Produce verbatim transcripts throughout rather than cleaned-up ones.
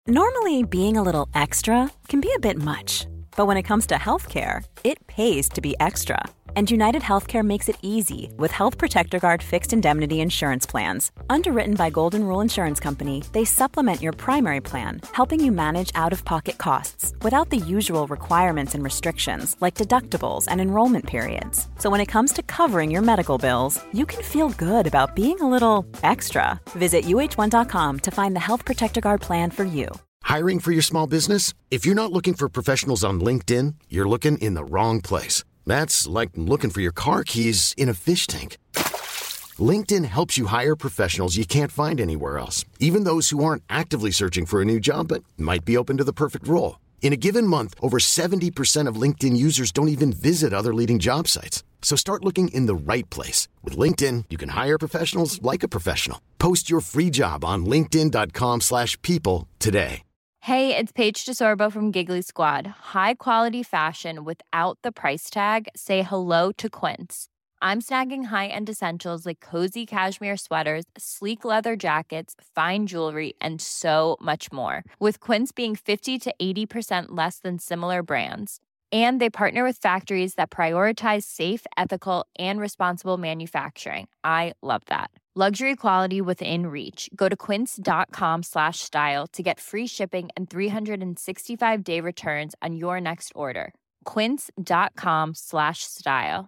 Normally, being a little extra can be a bit much, but when it comes to healthcare, it pays to be extra. And United Healthcare makes it easy with Health Protector Guard fixed indemnity insurance plans. Underwritten by Golden Rule Insurance Company, they supplement your primary plan, helping you manage out-of-pocket costs without the usual requirements and restrictions like deductibles and enrollment periods. So when it comes to covering your medical bills, you can feel good about being a little extra. Visit U H one dot com to find the Health Protector Guard plan for you. Hiring for your small business? If you're not looking for professionals on LinkedIn, you're looking in the wrong place. That's like looking for your car keys in a fish tank. LinkedIn helps you hire professionals you can't find anywhere else, even those who aren't actively searching for a new job but might be open to the perfect role. In a given month, over seventy percent of LinkedIn users don't even visit other leading job sites. So start looking in the right place. With LinkedIn, you can hire professionals like a professional. Post your free job on linkedin dot com slash people today. Hey, it's Paige DeSorbo from Giggly Squad. High quality fashion without the price tag. Say hello to Quince. I'm snagging high-end essentials like cozy cashmere sweaters, sleek leather jackets, fine jewelry, and so much more. With Quince being fifty to eighty percent less than similar brands. And they partner with factories that prioritize safe, ethical, and responsible manufacturing. I love that. Luxury quality within reach. Go to quince.com slash style to get free shipping and three sixty-five day returns on your next order. Quince.com slash style.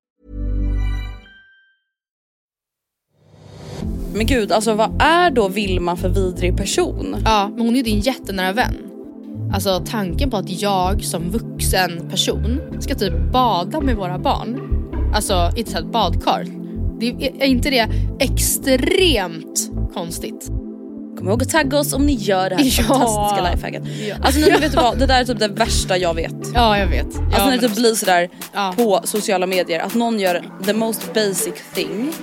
Men gud, alltså vad är då Vilma för vidrig person? Ja, men hon är ju din jättenära vän. Alltså tanken på att jag som vuxen person ska typ bada med våra barn. Alltså i ett badkar. Det är, är inte det extremt konstigt? Kom ihåg att tagga oss om ni gör det här ja. fantastiska lifehacket. Ja. Alltså ni vet vad, det där är typ det värsta jag vet. Ja, jag vet. Alltså ja, när det typ alltså. blir sådär ja. på sociala medier att någon gör the most basic thing.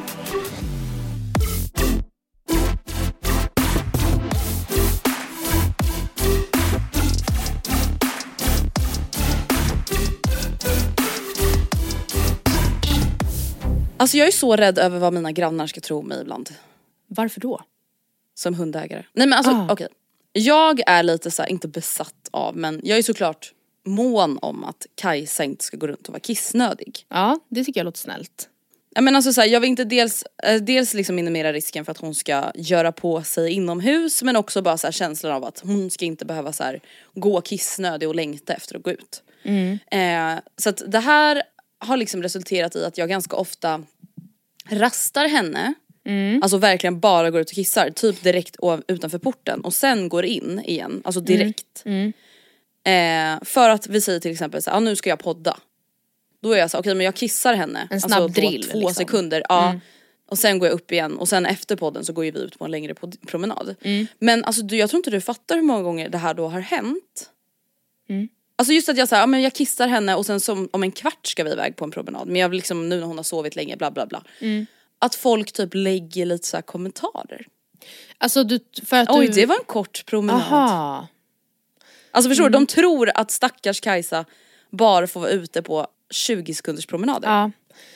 Alltså jag är så rädd över vad mina grannar ska tro om mig ibland. Varför då? Som hundägare. Nej men alltså ah. okej. Okay. Jag är lite så här, inte besatt av, men jag är såklart mån om att Kajsa inte ska gå runt och vara kissnödig. Ja, det tycker jag låter snällt. Ja, men alltså så här, jag vill inte dels, dels liksom minimera risken för att hon ska göra på sig inomhus, men också bara så här känslan av att hon ska inte behöva så här, gå kissnödig och längta efter att gå ut. Mm. Eh, så att det här har liksom resulterat i att jag ganska ofta rastar henne. Mm. Alltså verkligen bara går ut och kissar. Typ direkt utanför porten. Och sen går in igen. Alltså direkt. Mm. Mm. Eh, för att vi säger till exempel så, ah, nu ska jag podda. Då är jag så, okej okay, men jag kissar henne. En snabb alltså, drill två liksom. sekunder. Ja. Mm. Och sen går jag upp igen. Och sen efter podden så går vi ut på en längre promenad. Mm. Men alltså du, jag tror inte du fattar hur många gånger det här då har hänt. Mm. Alltså just att jag säger, ja men jag kissar henne och sen som, om en kvart ska vi iväg på en promenad. Men jag vill liksom, nu när hon har sovit länge, bla bla bla. Mm. Att folk typ lägger lite så här kommentarer. Alltså du, för att Oj, du... det var en kort promenad. Aha. Alltså förstår Mm. du, de tror att stackars Kajsa bara får vara ute på tjugo sekunders promenader. Ja.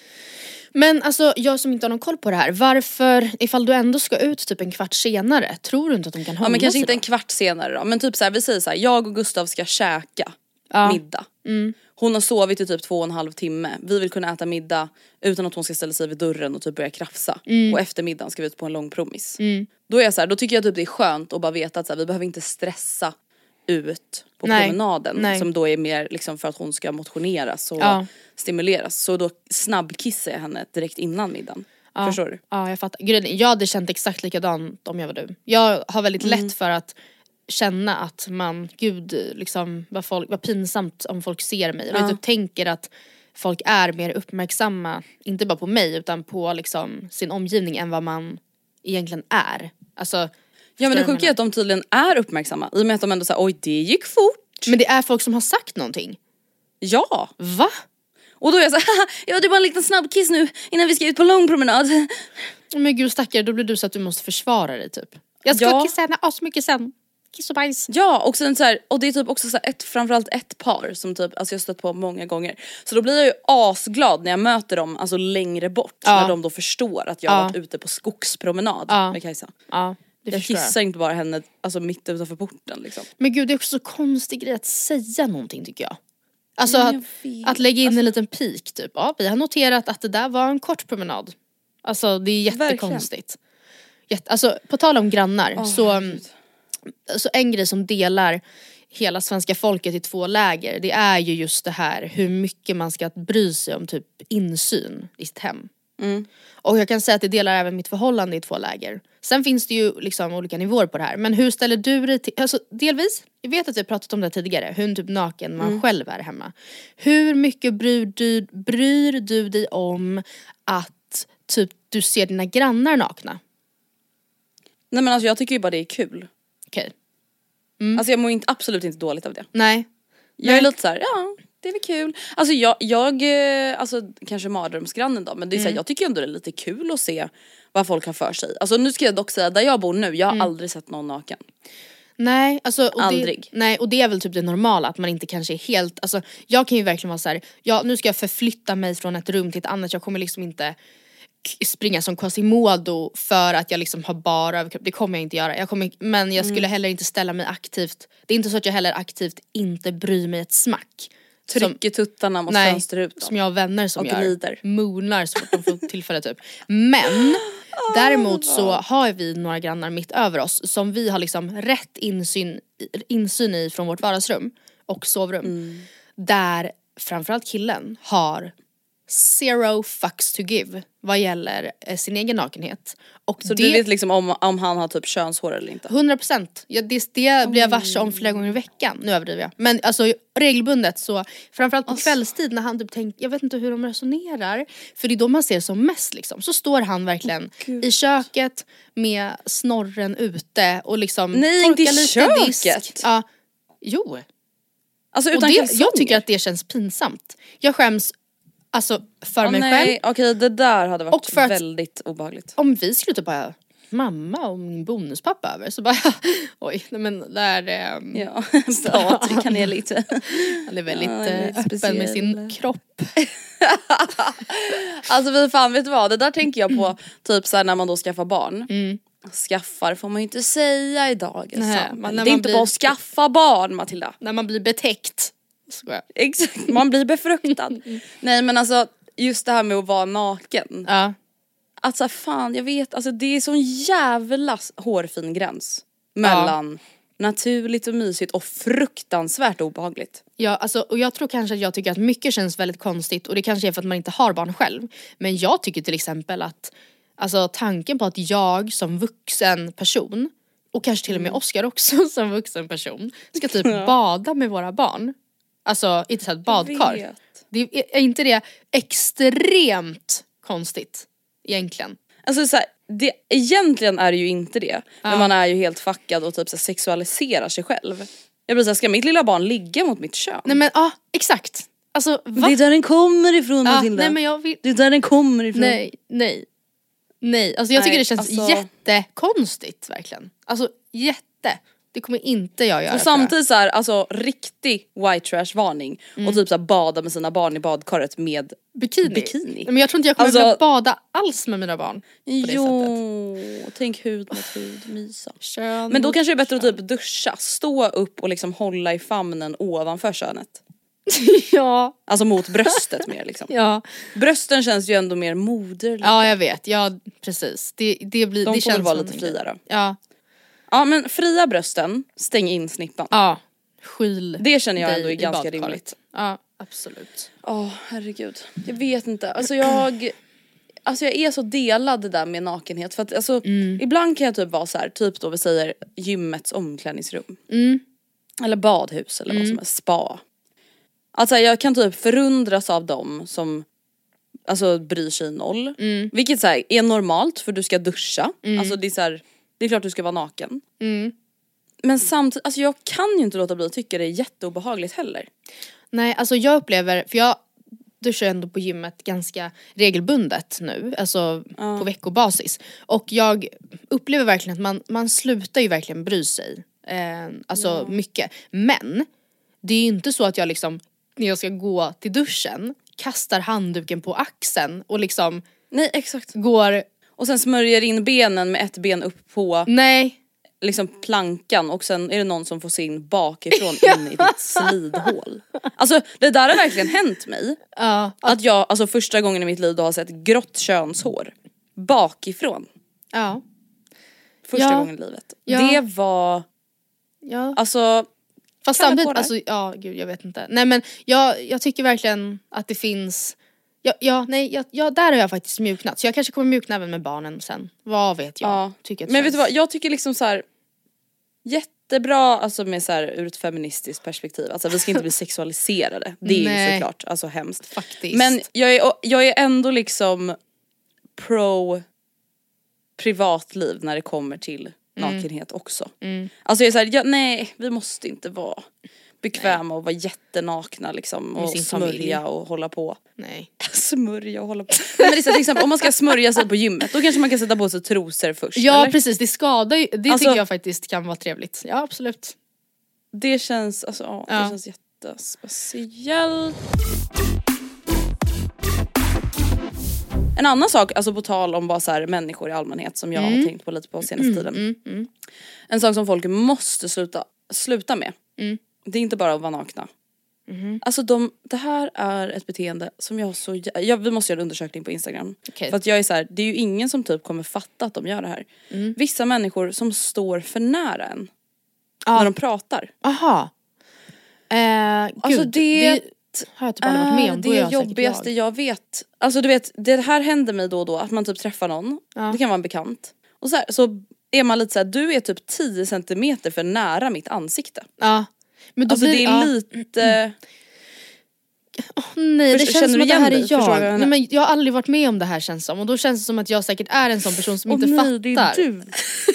Men alltså jag som inte har någon koll på det här, varför, ifall du ändå ska ut typ en kvart senare, tror du inte att de kan hålla sig? Ja men kanske då? inte en kvart senare då. Men typ så här, vi säger så här, jag och Gustav ska käka ja. middag. Mm. Hon har sovit i typ två och en halv timme. Vi vill kunna äta middag utan att hon ska ställa sig vid dörren och typ börja krafsa. Mm. Och efter middagen ska vi ut på en lång promis. Mm. Då är jag så här, då tycker jag typ det är skönt att bara veta att så här, vi behöver inte stressa ut på Nej. promenaden. Nej. Som då är mer liksom för att hon ska motioneras och ja. stimuleras. Så då snabbkissar jag henne direkt innan middagen. Ja. Förstår du? Ja, jag fattar. Gud, jag hade känt exakt likadant om jag var du. Jag har väldigt Mm. lätt för att känna att man, gud, liksom, vad, folk, vad pinsamt om folk ser mig. Och Ja. jag typ tänker att folk är mer uppmärksamma, inte bara på mig utan på liksom sin omgivning än vad man egentligen är. Alltså, Ja men det förstår du sjuka är att de tydligen är uppmärksamma. I och med att de ändå säger, oj det gick fort. men det är folk som har sagt någonting. Ja. Va? Och då är jag så här, ja det är bara en liten snabbkiss nu innan vi ska ut på lång promenad. Men gud stackare, då blir du så att du måste försvara dig typ. Jag ska Ja. kissa henne asmycket sen. Kiss och bajs. Ja, och sen så här, och det är typ också så här ett, framförallt ett par som typ, alltså jag har stött på många gånger. Så då blir jag ju asglad när jag möter dem, alltså längre bort. Ja. När de då förstår att jag har Ja. varit ute på skogspromenad Ja. med Kajsa. Ja. Det jag kissar jag. Inte bara henne alltså mitt utanför porten liksom. Men gud, det är också så konstig grej att säga någonting tycker jag. Alltså jag att, att lägga in alltså, en liten pik typ. Ja, vi har noterat att det där var en kort promenad. Alltså det är jättekonstigt. Jätte, alltså på tal om grannar oh, så, så en grej som delar hela svenska folket i två läger, det är ju just det här hur mycket man ska bry sig om typ insyn i sitt hem. Mm. Och jag kan säga att det delar även mitt förhållande i två läger. Sen finns det ju liksom olika nivåer på det här. Men hur ställer du dig till, alltså delvis, jag vet att vi har pratat om det tidigare, hur typ naken man mm. själv är hemma. Hur mycket bryr du, bryr du dig om att typ du ser dina grannar nakna? Nej men alltså jag tycker ju bara det är kul. Okej. Okay. Mm. Alltså jag mår inte, absolut inte dåligt av det. Nej. Jag Nej. är lite så här, ja det är väl kul. Alltså jag, jag alltså kanske mardrömsgrannen då, men det är mm. så här, jag tycker ändå det är lite kul att se vad folk har för sig. Alltså nu ska jag dock säga, där jag bor nu, jag har mm. aldrig sett någon naken. Nej, alltså och aldrig. Det, nej, och det är väl typ det normala att man inte kanske är helt, alltså jag kan ju verkligen vara så här, ja nu ska jag förflytta mig från ett rum till ett annat, jag kommer liksom inte springa som Quasimodo för att jag liksom har bara överkropp. Det kommer jag inte göra. Jag kommer, men jag skulle mm. heller inte ställa mig aktivt. Det är inte så att jag heller aktivt inte bryr mig ett smack. Trycker som, tuttarna mot nej, fönsterrutan. Som jag har vänner som och gör. Glider. Moonar så fort de får tillfälle typ. Men däremot så har vi några grannar mitt över oss som vi har liksom rätt insyn, insyn i från vårt vardagsrum och sovrum. Mm. Där framförallt killen har zero fucks to give vad gäller eh, sin egen nakenhet. Och så det, du vet liksom om, om han har typ könshår eller inte? hundra procent. Ja, det, det blir jag varse om flera gånger i veckan. Nu överdriver jag. Men alltså regelbundet så, framförallt på alltså. kvällstid när han typ tänker, jag vet inte hur de resonerar. För det är då man ser som mest liksom. Så står han verkligen oh, i köket med snorren ute och liksom nej, inte i lite köket! Disk. Ja, jo. Alltså utan och det, kalsonger. jag tycker att det känns pinsamt. Jag skäms alltså för oh, mig nej. själv. Okej, det där hade varit väldigt obehagligt. Om vi skulle typ bara mamma och min bonuspappa över så bara oj, nej men där um, ja, Patrik kan är lite han är väldigt ja, är öppen speciell. Med sin kropp. Alltså vi fan vet du vad, det där tänker jag på typ så här när man då skaffar barn. Mm. Skaffar får man ju inte säga idag. Nej, man, det är inte blir, bara att skaffa barn, Matilda. När man blir betäckt. Exakt, man blir befruktad. Nej men alltså just det här med att vara naken. Ja. Alltså fan, jag vet, alltså det är sån jävla hårfin gräns mellan ja. naturligt och mysigt och fruktansvärt obehagligt. Ja, alltså, och jag tror kanske att jag tycker att mycket känns väldigt konstigt och det kanske är för att man inte har barn själv. Men jag tycker till exempel att alltså tanken på att jag som vuxen person och kanske till och med Oscar också som vuxen person ska typ ja. bada med våra barn. Alltså inte så ett badkar. Det är inte det extremt konstigt egentligen. Alltså så här, det, egentligen är det ju inte det. Ja. Men man är ju helt fuckad och typ så här, sexualiserar sig själv. Jag blir så här, ska mitt lilla barn ligga mot mitt kön? Nej men ja, exakt. Alltså, va? Det är där den kommer ifrån, ja, Matilda. Nej, men jag vill... Det är där den kommer ifrån. Nej, nej. Nej, alltså jag nej, tycker det känns alltså... jättekonstigt verkligen. Alltså jätte. Det kommer inte jag göra. Och samtidigt så här, alltså riktig white trash varning mm. och typ så här, bada med sina barn i badkaret med bikini. bikini. Men jag tror inte jag kommer alltså... vilja bada alls med mina barn på det jo, sättet. Tänk hud mot hud, mysa. Kön men då kanske det är bättre kön. Att typ duscha, stå upp och liksom hålla i famnen ovanför könet. Ja. Alltså mot bröstet mer liksom. Ja. Brösten känns ju ändå mer moderliga. Ja, jag vet. Ja, precis. Det, det blir, de det får känns vara lite friare. Ja. Ja men fria brösten, stäng in snippan. Ja, skyl. Det känner jag ändå är ganska rimligt. Ja, absolut. Åh, oh, herregud. Jag vet inte. Alltså jag Alltså jag är så delad det där med nakenhet. För att alltså, mm. ibland kan jag typ vara så här, typ då vi säger gymmets omklädningsrum. Mm. Eller badhus eller mm. vad som är, spa. Alltså jag kan typ förundras av dem som alltså bryr sig noll. Mm. Vilket så här, är normalt för du ska duscha. Mm. Alltså det är så här, det är klart du ska vara naken. Mm. Men samtidigt, alltså jag kan ju inte låta bli att tycka det är jätteobehagligt heller. Nej, alltså jag upplever, för jag duschar ändå på gymmet ganska regelbundet nu. Alltså uh. på veckobasis. Och jag upplever verkligen att man, man slutar ju verkligen bry sig. Eh, alltså ja. mycket. Men det är ju inte så att jag liksom, när jag ska gå till duschen, kastar handduken på axeln och liksom nej, exakt. går... Och sen smörjer in benen med ett ben upp på... Nej. liksom plankan och sen är det någon som får se in bakifrån in i ditt slidhål. Alltså det där har verkligen hänt mig. Ja. Att jag, alltså första gången i mitt liv då har sett grått könshår bakifrån. Ja. Första Ja. gången i livet. Ja. Det var, Ja. alltså... Fast Kan jag samtidigt, på det? alltså, ja gud jag vet inte. Nej men jag, jag tycker verkligen att det finns, ja, ja nej jag, ja, där har jag faktiskt mjuknat. Så jag kanske kommer mjukna även med barnen sen. Vad vet jag? Ja. Tycker att det Men vet du känns- vad, jag tycker liksom så här jättebra, alltså med så här ur ett feministiskt perspektiv. Alltså vi ska inte bli sexualiserade. Det är ju Nej. såklart alltså hemskt. Faktiskt. Men jag är, jag är ändå liksom pro privatliv när det kommer till nakenhet också. Mm. Alltså jag är såhär, ja, nej vi måste inte vara bekväma och vara jättenakna liksom Med och sin smörja familj. och hålla på. Nej. Smörja och hålla på. Nej, men det är så här, till exempel om man ska smörja sig på gymmet då kanske man kan sätta på sig trosor först. Ja eller? precis, det skadar ju, det Alltså- tycker jag faktiskt kan vara trevligt. Ja absolut. Det känns, alltså ja, det Ja. känns jättespeciellt. En annan sak, alltså på tal om bara så här människor i allmänhet som jag har tänkt på lite på senaste tiden. Mm, mm. En sak som folk måste sluta, sluta med. Mm. Det är inte bara att vara nakna. Mhm. Alltså de, det här är ett beteende som jag så, jag, vi måste göra en undersökning på Instagram. Okej. För att jag är så här, det är ju ingen som typ kommer fatta att de gör det här. Mm. Vissa människor som står för nära en Ja. när de pratar. Aha. Eh, gud, Alltså det, har jag typ aldrig varit med om. är Då är det jag säkert jobbigaste jag. jag vet. Alltså du vet, det här händer mig då och då att man typ träffar någon. Ja. Det kan vara en bekant. Och så, här, så är man lite så här, du är typ tio centimeter för nära mitt ansikte. Ja. Men då Alltså blir, det är ja. lite... Nej det Först- känns känner som du att det igen här dig? är Förstår du vad jag jag. menar? Nej, men jag har aldrig varit med om det här känns som. Och då känns det som att jag säkert är en sån person som inte Åh, fattar. nej, det är du.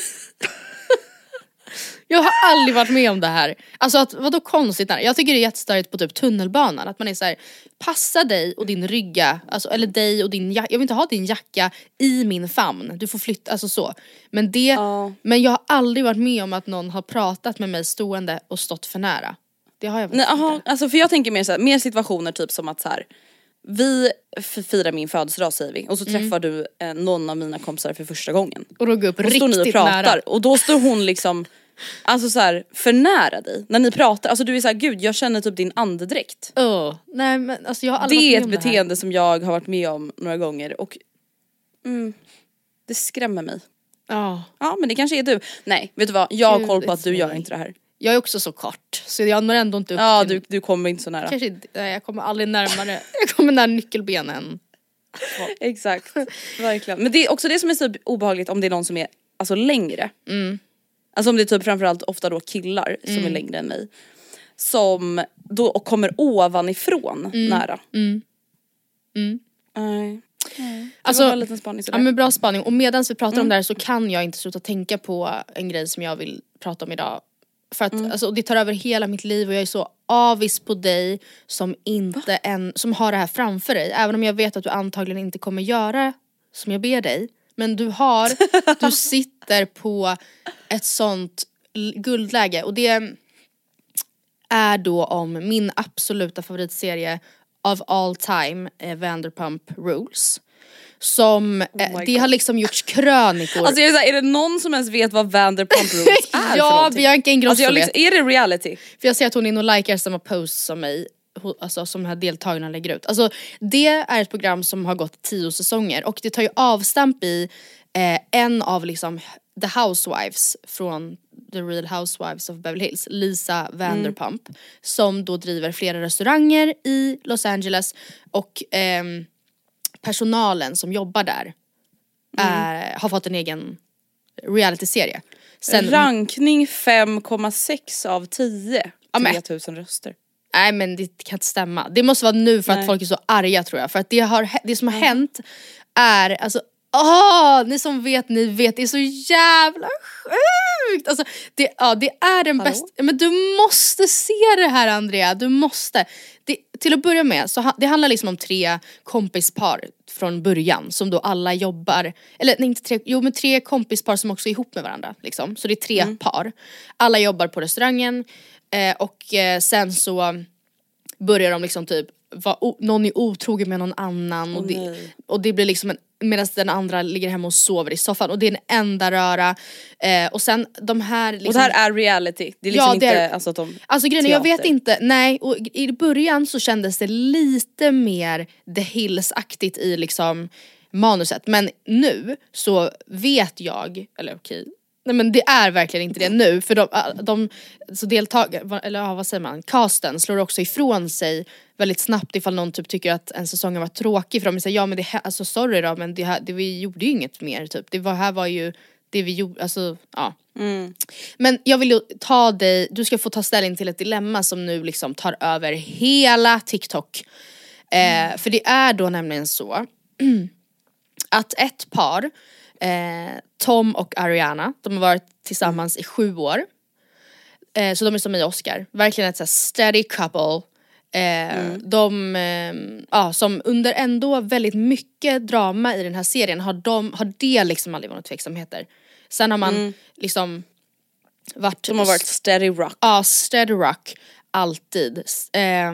Jag har aldrig varit med om det här. Alltså att, vadå konstigt? Jag tycker det är jättestörigt på typ tunnelbanan. Att man är så här: passa dig och din rygga. Alltså, eller dig och din jacka. Jag vill inte ha din jacka i min famn. Du får flytta, alltså så. Men det, Ja. men jag har aldrig varit med om att någon har pratat med mig stående och stått för nära. Det har jag Nej, faktiskt aha, inte. alltså för jag tänker mer så här, mer situationer typ som att så här, vi f- firar min födelsedag säger vi och så Mm. träffar du eh, någon av mina kompisar för första gången. Och då går upp Och står riktigt ni och pratar nära. och då står hon liksom alltså så här för nära dig när ni pratar. Alltså du är så här, gud jag känner typ din andedräkt. Oh. Nej men alltså jag har Det aldrig är varit ett med om det här. beteende som jag har varit med om några gånger och mm, det skrämmer mig. Ja. Ja men det kanske är du. Nej vet du vad, jag har Gud, koll på att du it's gör me. inte det här. Jag är också så kort. Så jag når ändå inte upp Ja till... du, du kommer inte så nära. Kanske inte, nej, jag kommer aldrig närmare. Jag kommer nära nyckelbenen. Exakt, verkligen. Men det är också det som är så obehagligt om det är någon som är alltså längre. Mm. Alltså om det är typ framförallt ofta då killar som är längre än mig. Som då och kommer ovanifrån nära. Mm. Mm. Nej. Det Alltså, var bara en liten spaning Ja sådär. men bra spaning. Och medan vi pratar Mm. om det här så kan jag inte sluta tänka på en grej som jag vill prata om idag. För att Mm. alltså, det tar över hela mitt liv och jag är så avis på dig som inte en, som har det här framför dig. Även om jag vet att du antagligen inte kommer göra som jag ber dig. Men du har, du sitter på ett sånt l- guldläge. Och det är då om min absoluta favoritserie of all time, eh, Vanderpump Rules. Som, eh, Oh my det God. har liksom gjorts krönikor. Alltså jag är, så här, är det någon som ens vet vad Vanderpump Rules är för Ja, någonting? Bianca Ingrosso Alltså jag vet. liksom, är det reality? För jag ser att hon är inne och likar samma posts som mig. ho- Alltså som de här deltagarna lägger ut. Alltså det är ett program som har gått tio säsonger. Och det tar ju avstamp i eh, en av liksom The Housewives från The Real Housewives of Beverly Hills, Lisa Vanderpump. Som då driver flera restauranger i Los Angeles. Och ehm, personalen som jobbar där är, har fått en egen realityserie. Sen, Rankning fem komma sex av tio. Ja, men- tre tusen röster. Nej men det kan inte stämma. Det måste vara nu för Nej. att folk är så arga tror jag. För att det, har, det som har hänt är, alltså, åh, ni som vet, ni vet, det är så jävla sjukt. Alltså, det, ja, det är den Hallå? bästa, men du måste se det här Andrea, du måste. Det, till att börja med, så ha, det handlar liksom om tre kompispar från början som då alla jobbar, eller nej inte tre, jo men tre kompispar som också är ihop med varandra liksom. Så det är tre par. Alla jobbar på restaurangen eh, och eh, sen så börjar de liksom typ va, o, någon är otrogen med någon annan och, Åh, det, nej. och det blir liksom en medan den andra ligger hemma och sover i soffan. Och det är en enda röra. Eh, och sen de här liksom, och det här är reality. Det är liksom ja, det inte är, alltså, att de alltså grejen, jag vet inte. Nej, och i början så kändes det lite mer The Hills-aktigt i liksom manuset. Men nu så vet jag, eller okej, nej men det är verkligen inte det nu. För de, de så deltagare, eller ja, vad säger man, casten slår också ifrån sig väldigt snabbt ifall någon typ tycker att en säsong har varit tråkig. För de säger, ja men det här, alltså sorry då, men det, här, det vi gjorde ju inget mer typ. Det var, här var ju det vi gjorde, alltså ja. Mm. Men jag vill ju ta dig, du ska få ta ställning till ett dilemma som nu liksom tar över hela TikTok. Eh, för det är då nämligen så att ett par, eh, Tom och Ariana, de har varit tillsammans i sju år. Eh, så de är som i Oscar, verkligen ett så här steady couple. Eh, mm. De, eh, ja, som under ändå väldigt mycket drama i den här serien har, de, har det liksom aldrig varit tveksamheter. Sen har man mm. liksom varit, de har varit steady rock. Ja, steady rock alltid. eh,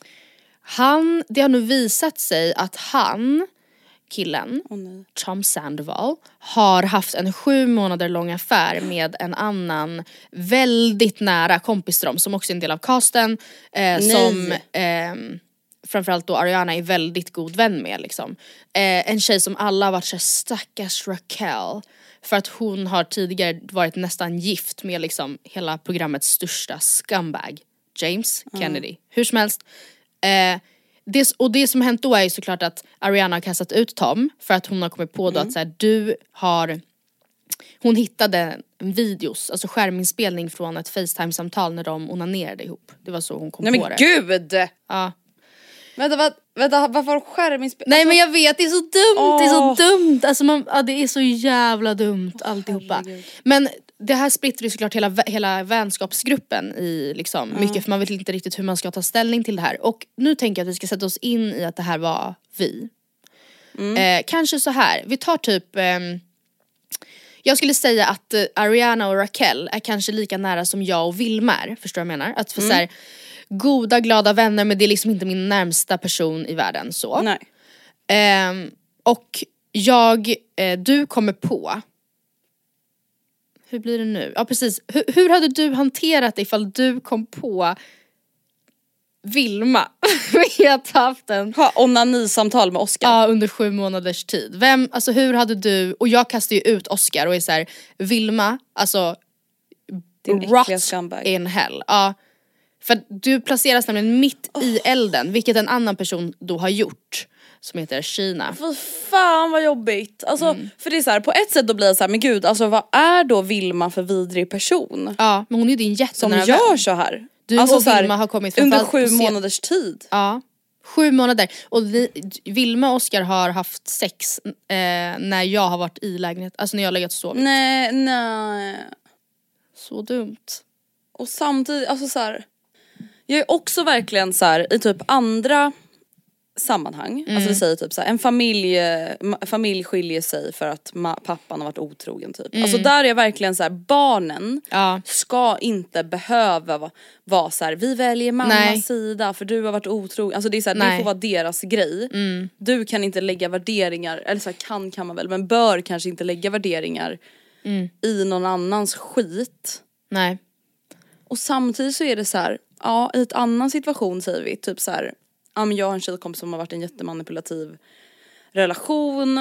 Han, det har nu visat sig att han, killen, oh, Tom Sandoval, har haft en sju månader lång affär med en annan väldigt nära kompis till dem, som också är en del av casten, eh, som eh, framförallt då Ariana är väldigt god vän med liksom. eh, En tjej som alla har varit så stackars Raquel, för att hon har tidigare varit nästan gift med liksom hela programmets största scumbag, James Kennedy. Mm. Hur som helst, eh, Det, och det som hänt då är ju såklart att Ariana har kastat ut Tom för att hon har kommit på då mm. att så här, du har, hon hittade en videos, alltså skärminspelning från ett FaceTime-samtal när de onanerade ihop. Det var så hon kom Nej, på men det. Gud! Ja. Vänta, vad, vänta, varför har skärminspelning? Nej alltså, men jag vet, det är så dumt, åh. det är så dumt. Alltså man, ja, det är så jävla dumt alltihopa. Herregud. Men det här splittrar ju såklart hela, hela vänskapsgruppen i liksom mm. mycket, för man vet inte riktigt hur man ska ta ställning till det här. Och nu tänker jag att vi ska sätta oss in i att det här var vi. Mm. Eh, kanske så här, vi tar typ eh, jag skulle säga att eh, Ariana och Raquel är kanske lika nära som jag och Vilma är. Förstår du vad jag menar? Att för mm. så här, goda, glada vänner, men det är liksom inte min närmsta person i världen så. Nej. Eh, och jag, eh, du kommer på, hur blir det nu? Ja precis, hur, hur hade du hanterat det ifall du kom på Vilma med att haft en ha onanisamtal med Oscar? Ja, under sju månaders tid. Vem, alltså hur hade du, och jag kastar ju ut Oscar och är så här, Vilma, alltså rot in hell. Ja. För du placeras nämligen mitt oh. i elden, vilket en annan person då har gjort, som heter Kina. För fan vad jobbigt. Alltså, mm. för det är så här, på ett sätt då blir det så här, men gud, alltså vad är då Vilma för vidrig person? Ja, men hon är ju din jättenära som gör vän. så här. Du alltså, och så här, Vilma har kommit under sju månaders tid. Ja, sju månader. Och vi, Vilma och Oscar har haft sex eh, när jag har varit i lägenhet, alltså när jag har legat och sovit. Nej, nej. Så dumt. Och samtidigt, alltså så här, jag är också verkligen så här i typ andra sammanhang, mm. alltså vi säger typ så här, en familj familj skiljer sig för att ma- pappan har varit otrogen typ. Mm. Alltså där är jag verkligen så här, barnen ja. ska inte behöva vara va så här, vi väljer mammas Nej. sida för du har varit otrogen. Alltså det är så här, det får vara deras grej. Mm. Du kan inte lägga värderingar, eller så här, kan kan man väl, men bör kanske inte lägga värderingar mm. i någon annans skit. Nej. Och samtidigt så är det så här, ja, i ett annan situation säger vi typ så här, ja men jag har en tjejkompis som har varit i en jättemanipulativ relation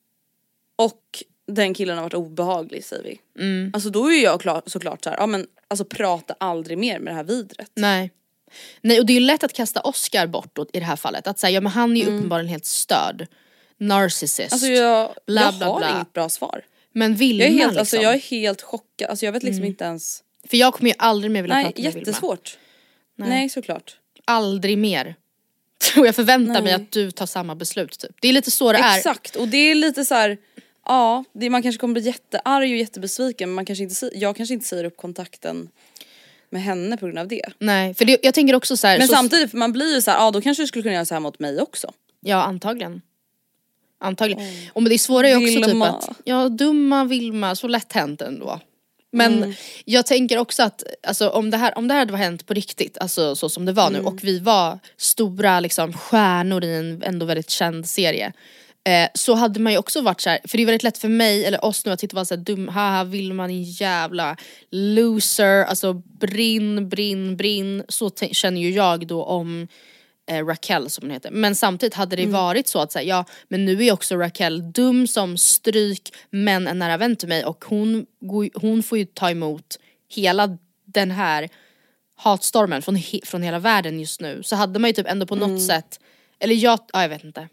och den killen har varit obehaglig säger vi. Mm. Alltså då är jag klar, såklart så här, ja men alltså prata aldrig mer med det här vidret. Nej. Nej, och det är ju lätt att kasta Oscar bortåt i det här fallet. Att säga, ja men han är ju mm. uppenbarligen helt störd. Narcissist. Alltså jag, bla, jag bla, har bla. inget bra svar. Men Vilma jag är helt, liksom. alltså jag är helt chockad. Alltså jag vet liksom mm. inte ens. För jag kommer ju aldrig mer vilja Nej, prata med Vilma. jättesvårt. Nej. Nej, såklart. Aldrig mer. Och jag förväntar Nej. mig att du tar samma beslut typ. Det är lite så det Exakt. är. Exakt, och det är lite så här. Ja, det, man kanske kommer bli jättearg och jättebesviken, men man kanske inte, jag kanske inte säger upp kontakten med henne på grund av det. Nej, för det, jag tänker också så här. Men så samtidigt, man blir ju så här, ja då kanske du skulle kunna göra så här mot mig också. Ja, antagligen. Antagligen. Mm. Och men det svåra är också Vilma. typ att, ja dumma Vilma, så lätt hänt ändå. Men mm. jag tänker också att alltså, om, det här, om det här hade hänt på riktigt, alltså så som det var mm. nu, och vi var stora liksom, stjärnor i en ändå väldigt känd serie, Eh, så hade man ju också varit så här, för det är väldigt lätt för mig eller oss nu att titta och vara så här dum, haha vill man en jävla loser, alltså brinn, brinn, brinn. Så t- känner ju jag då om eh, Raquel som hon heter. Men samtidigt hade det mm. varit så att säga, ja men nu är också Raquel dum som stryk men en nära vän till mig och hon, hon får ju ta emot hela den här hatstormen från, he- från hela världen just nu. Så hade man ju typ ändå på något mm. sätt, eller jag, ja, jag vet inte.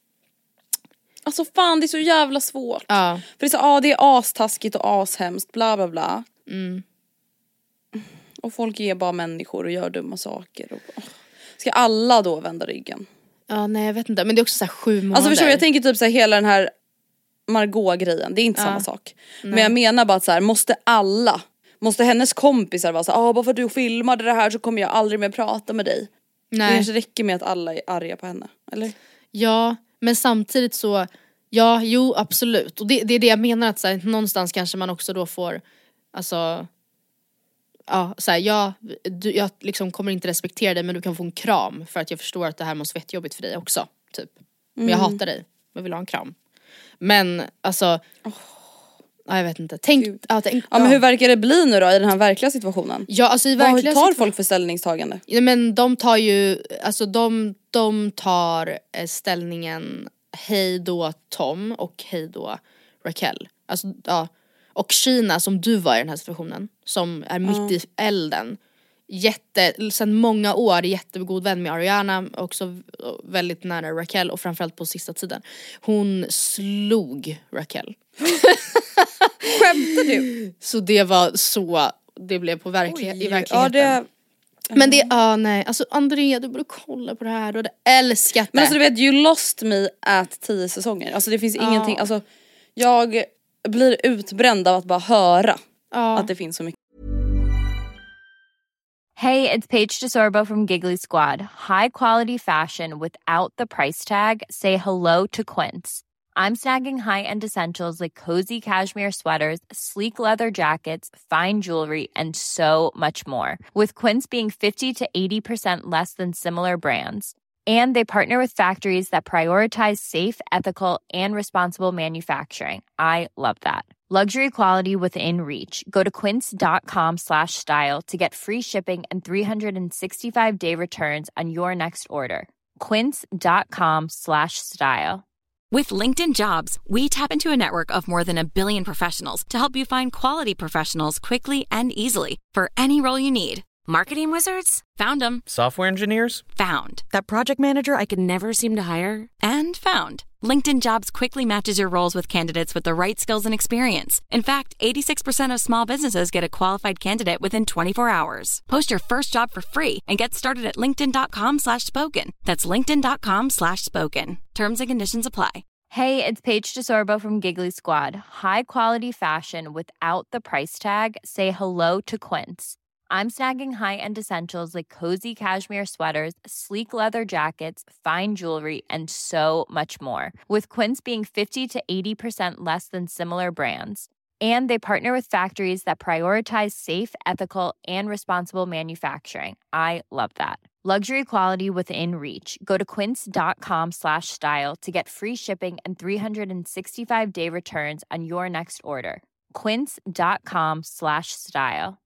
Alltså fan det är så jävla svårt. Ja. För det är så, ja det är astaskigt och ashemskt bla bla bla. Mm. Och folk är bara människor och gör dumma saker. Och, oh. Ska alla då vända ryggen? Ja nej jag vet inte, men det är också så här sju månader. Alltså förstår jag tänker typ så här, hela den här Margot-grejen, det är inte ja. samma sak. Nej. Men jag menar bara att så här, måste alla, måste hennes kompisar vara så här, ah, bara för att du filmade det här så kommer jag aldrig mer prata med dig. Nej. Det kanske räcker med att alla är arga på henne, eller? Ja, men samtidigt så, ja, jo absolut. Och det, det är det jag menar att så här, någonstans kanske man också då får, alltså, ja, så här, ja, du, jag liksom kommer inte respektera dig men du kan få en kram för att jag förstår att det här måste vara jättejobbigt för dig också, typ. Men jag mm. hatar dig, jag vill ha en kram. Men alltså, oh. ja, jag vet inte. Tänk, ja, tänk, ja, men hur verkar det bli nu då i den här verkliga situationen? Ja, alltså i verkliga vad tar folk för ställningstagande? Ja, men de tar ju, alltså de, de tar ställningen hej då Tom och hej då Raquel. Alltså, ja. Och Kina som du var i den här situationen, som är mitt mm. i elden. Jätte, sedan många år jättegod vän med Ariana, också väldigt nära Raquel och framförallt på sista tiden. Hon slog Raquel. Skämtar du? Så det var så, det blev på verklighet, i verkligheten. Ja, det... Men det, ja ah, nej, alltså Andrea du borde kolla på det här, du hade älskat det. Men alltså du vet, you lost me at tio säsonger. Alltså det finns ah. ingenting, alltså jag blir utbränd av att bara höra ah. att det finns så mycket. Hey, it's Paige DeSorbo from Giggly Squad. High quality fashion without the price tag. Say hello to Quince. I'm snagging high-end essentials like cozy cashmere sweaters, sleek leather jackets, fine jewelry, and so much more. With Quince being fifty to eighty percent less than similar brands. And they partner with factories that prioritize safe, ethical, and responsible manufacturing. I love that. Luxury quality within reach. Go to quince.com slash style to get free shipping and three sixty-five day returns on your next order. Quince.com slash style. With LinkedIn Jobs, we tap into a network of more than a billion professionals to help you find quality professionals quickly and easily for any role you need. Marketing wizards? Found them. Software engineers? Found. That project manager I could never seem to hire? And found. LinkedIn Jobs quickly matches your roles with candidates with the right skills and experience. In fact, eighty-six percent of small businesses get a qualified candidate within twenty-four hours. Post your first job for free and get started at linkedin.com slash spoken. That's linkedin.com slash spoken. Terms and conditions apply. Hey, it's Paige DeSorbo from Giggly Squad. High quality fashion without the price tag. Say hello to Quince. I'm snagging high-end essentials like cozy cashmere sweaters, sleek leather jackets, fine jewelry, and so much more. With Quince being fifty to eighty percent less than similar brands. And they partner with factories that prioritize safe, ethical, and responsible manufacturing. I love that. Luxury quality within reach. Go to quince.com slash style to get free shipping and three sixty-five day returns on your next order. Quince.com slash style.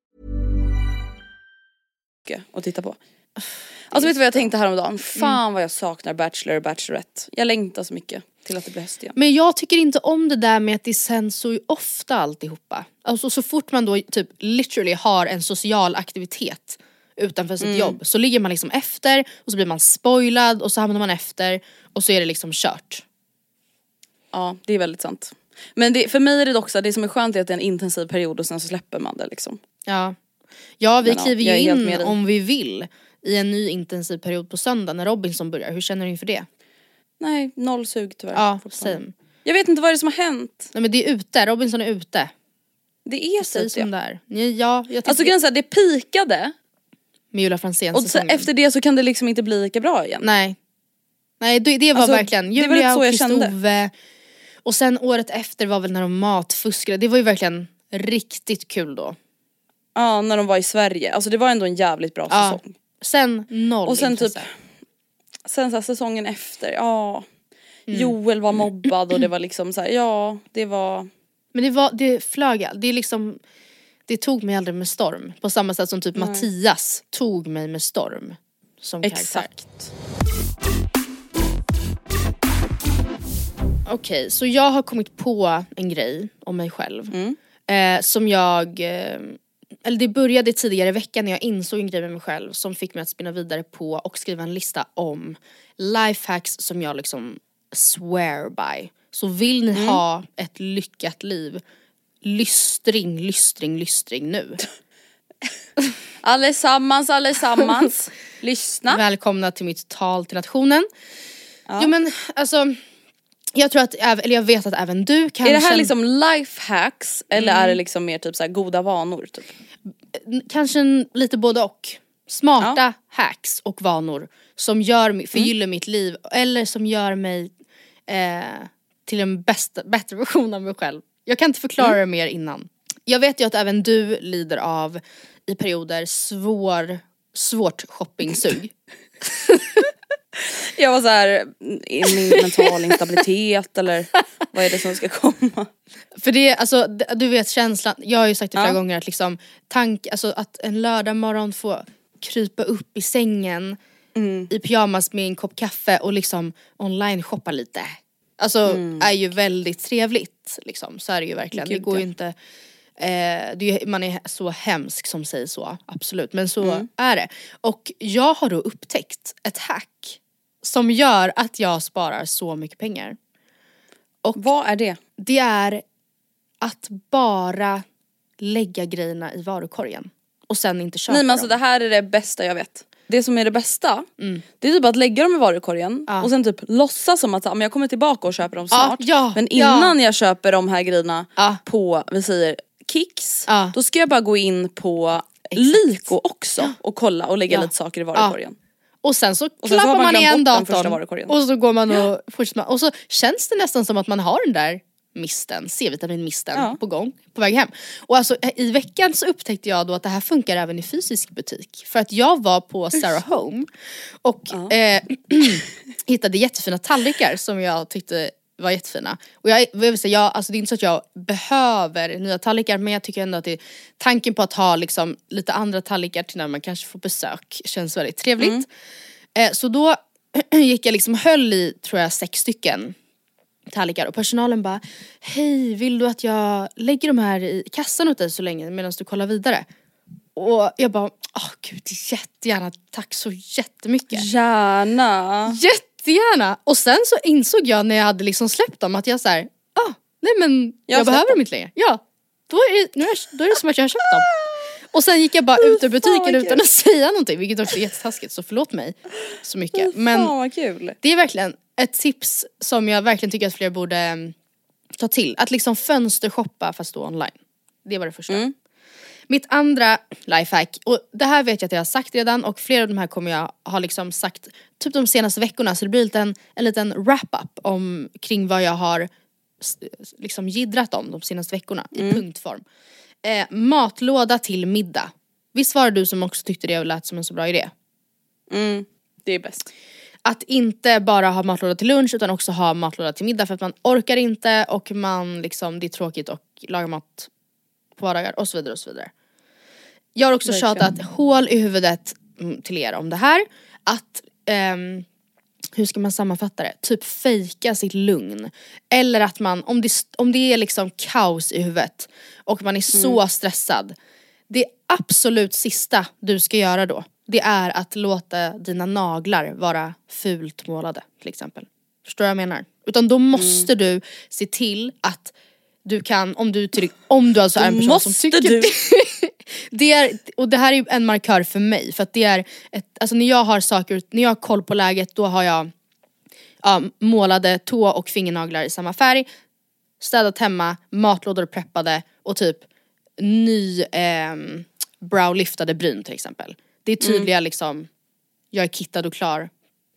Att titta på. Alltså vet du vad jag tänkte häromdagen? Fan mm. vad jag saknar Bachelor och Bachelorette. Jag längtar så mycket till att det blir höst igen. Men jag tycker inte om det där med att det sänds så ofta alltihopa. Alltså så fort man då typ literally har en social aktivitet utanför sitt mm. jobb så ligger man liksom efter och så blir man spoilad och så hamnar man efter och så är det liksom kört. Ja, det är väldigt sant. Men det, för mig är det också, det som är skönt är att det är en intensiv period och sen så släpper man det liksom. Ja. Ja, vi kliver ju in om vi vill i en ny intensiv period på söndag när Robinson börjar. Hur känner du inför det? Nej, noll sug tyvärr. Ja, same. Jag vet inte vad det är som har hänt. Nej men det är ute, Robinson är ute. Det är så som där. Ja, jag alltså gränsen, det pikade med Julia Franzén och så, efter det så kan det liksom inte bli lika bra igen. Nej. Nej, det, det var alltså, verkligen Julia och Kristove. Och sen året efter var väl när de matfuskade. Det var ju verkligen riktigt kul då. Ja, när de var i Sverige. Alltså det var ändå en jävligt bra ja. säsong. Sen noll och sen intresse. typ sen så här, säsongen efter. Ja. mm. Joel var mobbad och det var liksom så här, ja det var. Men det var, det flög, det är liksom, det tog mig aldrig med storm. På samma sätt som typ Nej. Mattias tog mig med storm. Som Exakt. Okej, okay, så jag har kommit på en grej om mig själv. Mm. Eh, som jag, eh, eller det började tidigare i veckan när jag insåg en grej med mig själv. Som fick mig att spinna vidare på och skriva en lista om lifehacks som jag liksom swear by. Så vill ni mm. ha ett lyckat liv, lystring, lystring, lystring nu. Allesammans, allesammans. Lyssna. Välkomna till mitt tal till nationen. Ja, jo, men alltså, jag tror att, eller jag vet att även du kan. Är det här känna... liksom lifehacks eller mm. är det liksom mer typ så här goda vanor typ? Kanske en, lite både och. Smarta ja. hacks och vanor som gör, förgyller mm. mitt liv eller som gör mig eh, till en bästa, bättre version av mig själv. Jag kan inte förklara mm. det mer innan. Jag vet ju att även du lider av i perioder svår, svårt shoppingsug. Jag var så här, min mental instabilitet eller vad är det som ska komma? För det, alltså du vet känslan, jag har ju sagt det flera ja. gånger att liksom tank, alltså att en lördag morgon få krypa upp i sängen mm. i pyjamas med en kopp kaffe och liksom online shoppa lite. Alltså mm. är ju väldigt trevligt liksom, så är det ju verkligen. Gud, det går ju inte eh, det är, man är så hemsk som säger så, absolut, men så mm. är det. Och jag har då upptäckt ett hack som gör att jag sparar så mycket pengar. Och vad är det? Det är att bara lägga grejerna i varukorgen och sen inte köpa. Nej men alltså dem. Det här är det bästa jag vet. Det som är det bästa mm. det är typ att lägga dem i varukorgen ja. och sen typ låtsas som att men jag kommer tillbaka och köper dem snart. Ja, ja, men innan ja. jag köper de här grejerna ja. på, vi säger Kicks, ja. då ska jag bara gå in på Exakt. Lyko också ja. och kolla och lägga ja. lite saker i varukorgen. Ja. Och sen så och sen klappar så man, man igen datorn och så går man och ja. fortsätter. Och så känns det nästan som att man har den där misten, C-vitaminmisten ja. på gång, på väg hem. Och alltså i veckan så upptäckte jag då att det här funkar även i fysisk butik. För att jag var på Zara Home och ja. eh, hittade jättefina tallrikar som jag tyckte var jättefina. Och jag, jag vill säga, jag, alltså det är inte så att jag behöver nya tallrikar, men jag tycker ändå att det, tanken på att ha liksom lite andra tallrikar till när man kanske får besök känns väldigt trevligt. Mm. Eh, så då gick jag liksom höll i, tror jag, sex stycken tallrikar och personalen bara, hej, vill du att jag lägger de här i kassan åt dig så länge medan du kollar vidare? Och jag bara, åh gud, jättegärna, tack så jättemycket. Gärna. Jättegärna. Och sen så insåg jag när jag hade liksom släppt dem att jag så här, ah, nej men jag, jag behöver dem inte längre. Ja, då är, det, nu är, då är det som att jag har köpt dem. Och sen gick jag bara ut ur butiken utan att säga någonting, vilket också är jättetaskigt, så förlåt mig så mycket. Men vad kul. Det är verkligen ett tips som jag verkligen tycker att fler borde um, ta till. Att liksom fönstershoppa fast då online. Det var det första. Mm. Mitt andra lifehack, och det här vet jag att jag har sagt redan och flera av de här kommer jag ha liksom sagt typ de senaste veckorna, så det blir en liten, en liten wrap-up om, kring vad jag har liksom jiddrat om de senaste veckorna mm. i punktform. Eh, matlåda till middag. Visst var det du som också tyckte det lät som en så bra idé? Mm, det är bäst. Att inte bara ha matlåda till lunch utan också ha matlåda till middag, för att man orkar inte och man liksom, det är tråkigt och laga mat på vardagar och så vidare och så vidare. Jag har också tjatat hål i huvudet till er om det här. Att, um, hur ska man sammanfatta det? Typ fejka sitt lugn. Eller att man, om det, om det är liksom kaos i huvudet och man är så mm. stressad. Det absolut sista du ska göra då, det är att låta dina naglar vara fult målade till exempel. Förstår du vad jag menar? Utan då måste mm. du se till att du kan, om du, till, om du alltså är en person som tycker du. Det är, och det här är en markör för mig, för att det är ett, alltså när jag har saker, när jag har koll på läget, då har jag ja, målade tå och fingernaglar i samma färg, städat hemma, matlådor preppade och typ ny eh, browliftade bryn till exempel. Det är tydliga mm. liksom, jag är kittad och klar.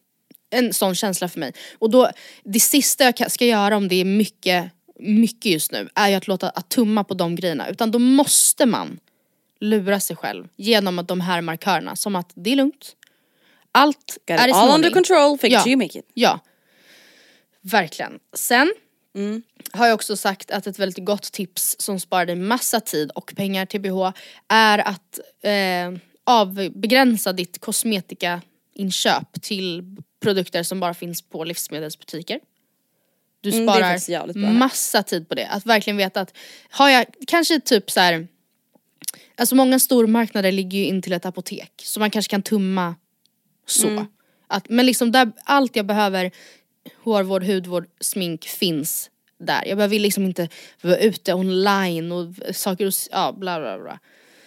En sån känsla för mig. Och då, det sista jag ska göra om det är mycket mycket just nu är ju att låta, att tumma på de grejerna, utan då måste man lura sig själv genom att de här markörerna, som att det är lugnt, allt Got är i all under control, fix ja, you make it. Ja. Verkligen. Sen Mm. har jag också sagt att ett väldigt gott tips som sparar dig massa tid och pengar till B H är att eh, avbegränsa ditt kosmetikainköp till produkter som bara finns på livsmedelsbutiker. Du Mm, det är sparar faktiskt jävligt bra. massa tid på det. Att verkligen veta att har jag kanske typ så här, alltså många stormarknader ligger ju in till ett apotek så man kanske kan tumma så. Mm. Att, men liksom där allt jag behöver, hårvård, hudvård, smink finns där. Jag behöver liksom inte vara ute online och saker och ja, bla bla bla.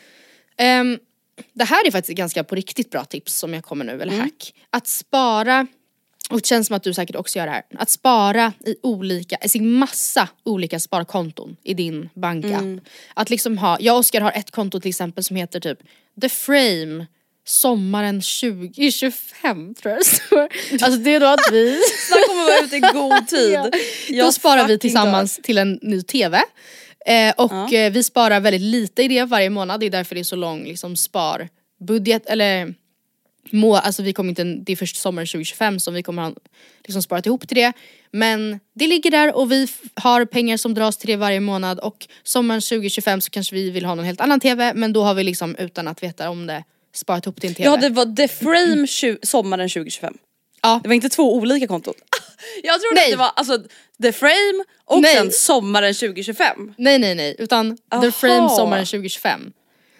Um, det här är faktiskt ett ganska på riktigt bra tips som jag kommer nu, eller Mm. hack. Att spara, och det känns som att du säkert också gör det här, att spara i olika, alltså massa olika sparkonton i din bankapp. Mm. Att liksom ha, jag och Oskar har ett konto till exempel som heter typ The Frame sommaren tjugo tjugofem tror jag det står. Alltså det är då att vi Snart kommer vara ute i god tid. Ja. Jag Då sparar vi fucking tillsammans till en ny tv. Eh, och Ja. eh, vi sparar väldigt lite i det varje månad. Det är därför det är så lång liksom, sparbudget. Eller må, alltså vi kommer inte, det är först sommaren tjugo tjugofem som vi kommer ha liksom, sparat ihop till det. Men det ligger där och vi f- har pengar som dras till det varje månad. Och sommaren tjugo tjugofem så kanske vi vill ha någon helt annan tv. Men då har vi liksom utan att veta om det sparat ihop till en tv. Ja, det var The Frame tjugo, sommaren tjugo tjugofem. Ja. Det var inte två olika konton. Jag trodde Nej. att det var alltså The Frame och Nej. sen sommaren tjugo tjugofem. Nej nej nej, utan Aha. The Frame sommaren tjugo tjugofem.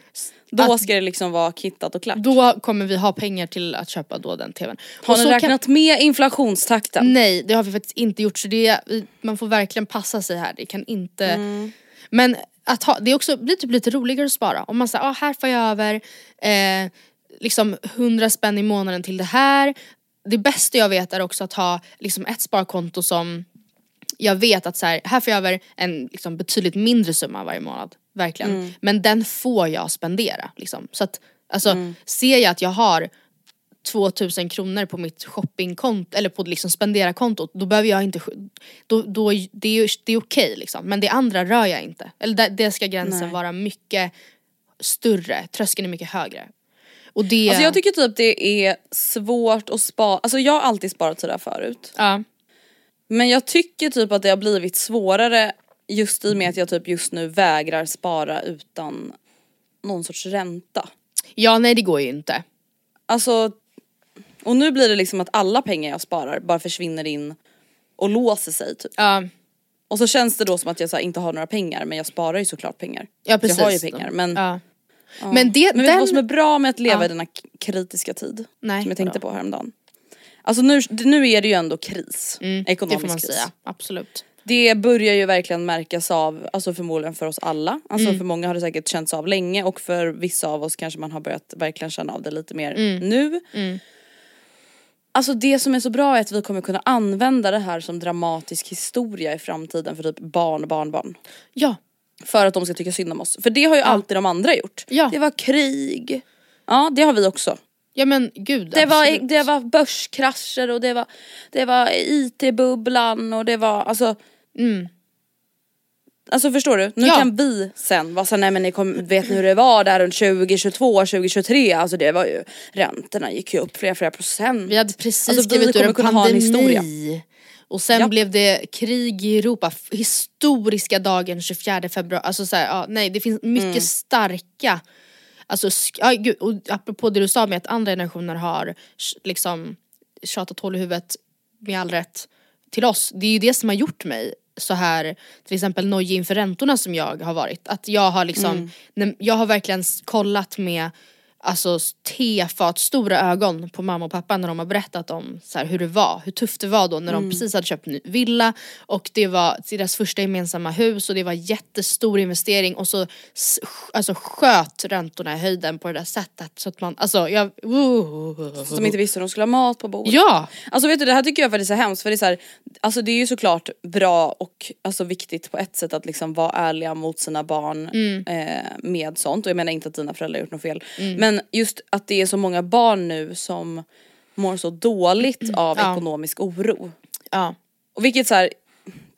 Då Att- ska det liksom vara kittat och klart. Då kommer vi ha pengar till att köpa då den tvn. Har Och ni så räknat med inflationstakten? Kan... Nej, det har vi faktiskt inte gjort så det, man får verkligen passa sig här. Det kan inte... Mm. Men att ha, det är också, blir typ lite roligare att spara. Om man säger, ah, här får jag över eh, liksom hundra spänn i månaden till det här. Det bästa jag vet är också att ha liksom ett sparkonto som jag vet att så här, här får jag över en liksom, betydligt mindre summa varje månad. Verkligen. Mm. Men den får jag spendera. Liksom. Så att, alltså, Mm. ser jag att jag har tvåtusen kronor på mitt shoppingkonto eller på liksom spendera-kontot, då behöver jag inte, då, då, det är ju det är okej liksom. Men det andra rör jag inte. Eller där, det ska gränsen Nej. vara mycket större, tröskeln är mycket högre. Och det... Alltså jag tycker typ det är svårt att spara, alltså jag har alltid sparat till det här förut. ja. Men jag tycker typ att det har blivit svårare just i och med att jag typ just nu vägrar spara utan någon sorts ränta. ja, nej det går ju inte. Alltså, och nu blir det liksom att alla pengar jag sparar bara försvinner in och låser sig typ. Ja, Och så känns det då som att jag så här, inte har några pengar, men jag sparar ju såklart pengar. ja Så precis. jag har ju pengar, men... Ja. Ja. Men det, Men vet du den... vad som är bra med att leva Ja. i denna k- kritiska tid? Nej, som jag tänkte vadå? på häromdagen. Alltså nu, nu är det ju ändå kris. Mm, Ekonomisk det får man kris. säga, absolut. Det börjar ju verkligen märkas av, alltså förmodligen för oss alla. Alltså Mm. för många har det säkert känts av länge och för vissa av oss kanske man har börjat verkligen känna av det lite mer Mm. nu. Mm. Alltså det som är så bra är att vi kommer kunna använda det här som dramatisk historia i framtiden för typ barn och barnbarn. Ja, För att de ska tycka synd om oss. För det har ju alltid de andra gjort. Ja. Det var krig. Ja, det har vi också. ja men gud, Det var, absolut. det var börskrascher och det var, det var I T-bubblan och det var alltså... Mm. Alltså förstår du? Nu Ja. kan vi sen vara så nej men ni kom, vet ni hur det var där runt tjugo tjugotvå, tjugo tjugotre, alltså det var ju, räntorna gick ju upp flera flera procent. Vi hade precis Alltså, vi skrivit ur kommer en kunna ha en historia. pandemi. Och sen Ja. blev det krig i Europa, f- historiska dagen tjugofjärde februari. Alltså så här, ja, nej det finns mycket Mm. starka, alltså sk- ja, gud, och apropå det du sa med att andra generationer har sh- liksom tjatat hål i huvudet med all rätt till oss. Det är ju det som har gjort mig så här, till exempel nojig inför räntorna som jag har varit. Att jag har liksom, Mm. när, jag har verkligen s- kollat med alltså tefat stora ögon på mamma och pappa när de har berättat om så här, hur det var, hur tufft det var då när de precis hade köpt en ny villa och det var deras första gemensamma hus och det var jättestor investering och så s- alltså sköt räntorna i höjden på det där sättet så att man, alltså jag Som inte visste hur de skulle ha mat på bordet. ja, Alltså vet du, det här tycker jag faktiskt är hemskt för det är så här, alltså det är ju såklart bra och alltså viktigt på ett sätt att liksom vara ärliga mot sina barn Mm. eh, med sånt och jag menar inte att dina föräldrar har gjort något fel men just att det är så många barn nu som mår så dåligt av Ja. ekonomisk oro ja, och vilket så här,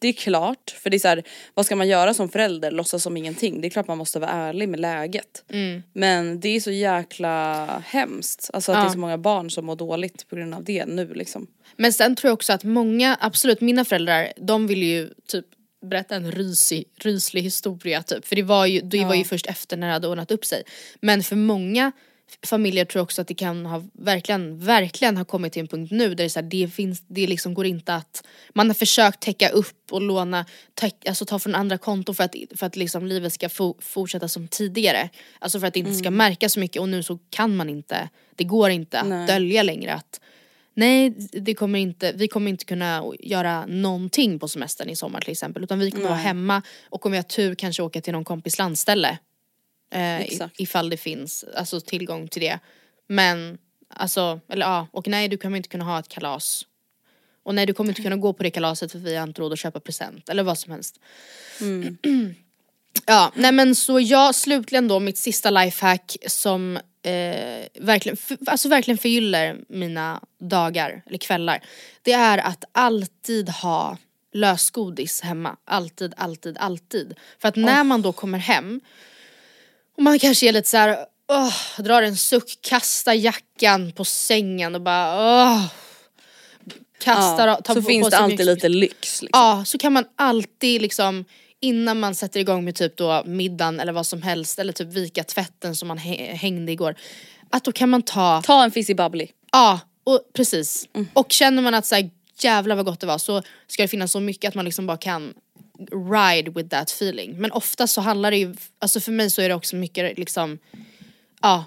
det är klart. För det är så här, vad ska man göra som förälder? Låtsas som ingenting. Det är klart man måste vara ärlig med läget. Mm. Men det är så jäkla hemskt. Alltså att Ja. det är så många barn som mår dåligt på grund av det nu liksom. Men sen tror jag också att många, absolut mina föräldrar, de vill ju typ berätta en rysig, ryslig historia typ. För det var ju, det Ja. var ju först efter när det hade ordnat upp sig. Men för många familjer tror jag också att det kan ha verkligen, verkligen ha kommit till en punkt nu där det, är så här, det finns, det liksom går inte att, man har försökt täcka upp och låna, täck, alltså ta från andra konton för att, för att liksom livet ska få, fortsätta som tidigare. Alltså för att det inte ska märka så mycket och nu så kan man inte, det går inte att Nej. dölja längre att nej, det kommer inte, vi kommer inte kunna göra någonting på semestern i sommar till exempel. Utan vi kommer Nej. vara hemma och om vi har tur kanske åka till någon kompis landställe. Eh, Exakt. ifall det finns alltså, tillgång till det. Men, alltså, eller ja, och nej du kommer inte kunna ha ett kalas. Och nej du kommer inte kunna gå på det kalaset för vi har inte råd att köpa present. Eller vad som helst. Mm. Ja, nej men så jag slutligen då mitt sista lifehack som eh, verkligen, för, alltså verkligen förgyller mina dagar eller kvällar. Det är att alltid ha lösgodis hemma. Alltid, alltid, alltid. För att när man då kommer hem och man kanske är lite så här, åh, drar en suck, kastar jackan på sängen och bara åh, kastar, Ja, tar så på, finns på det sig alltid mycket- lite lyx liksom. Ja, så kan man alltid liksom innan man sätter igång med typ då middagen eller vad som helst eller typ vika tvätten som man hä- hängde igår. Att då kan man ta, Ta en fizzy bubbly. ja, och precis. Mm. Och känner man att så här, jävlar vad gott det var så ska det finnas så mycket att man liksom bara kan ride with that feeling. Men ofta så handlar det ju, alltså för mig så är det också mycket liksom, ja.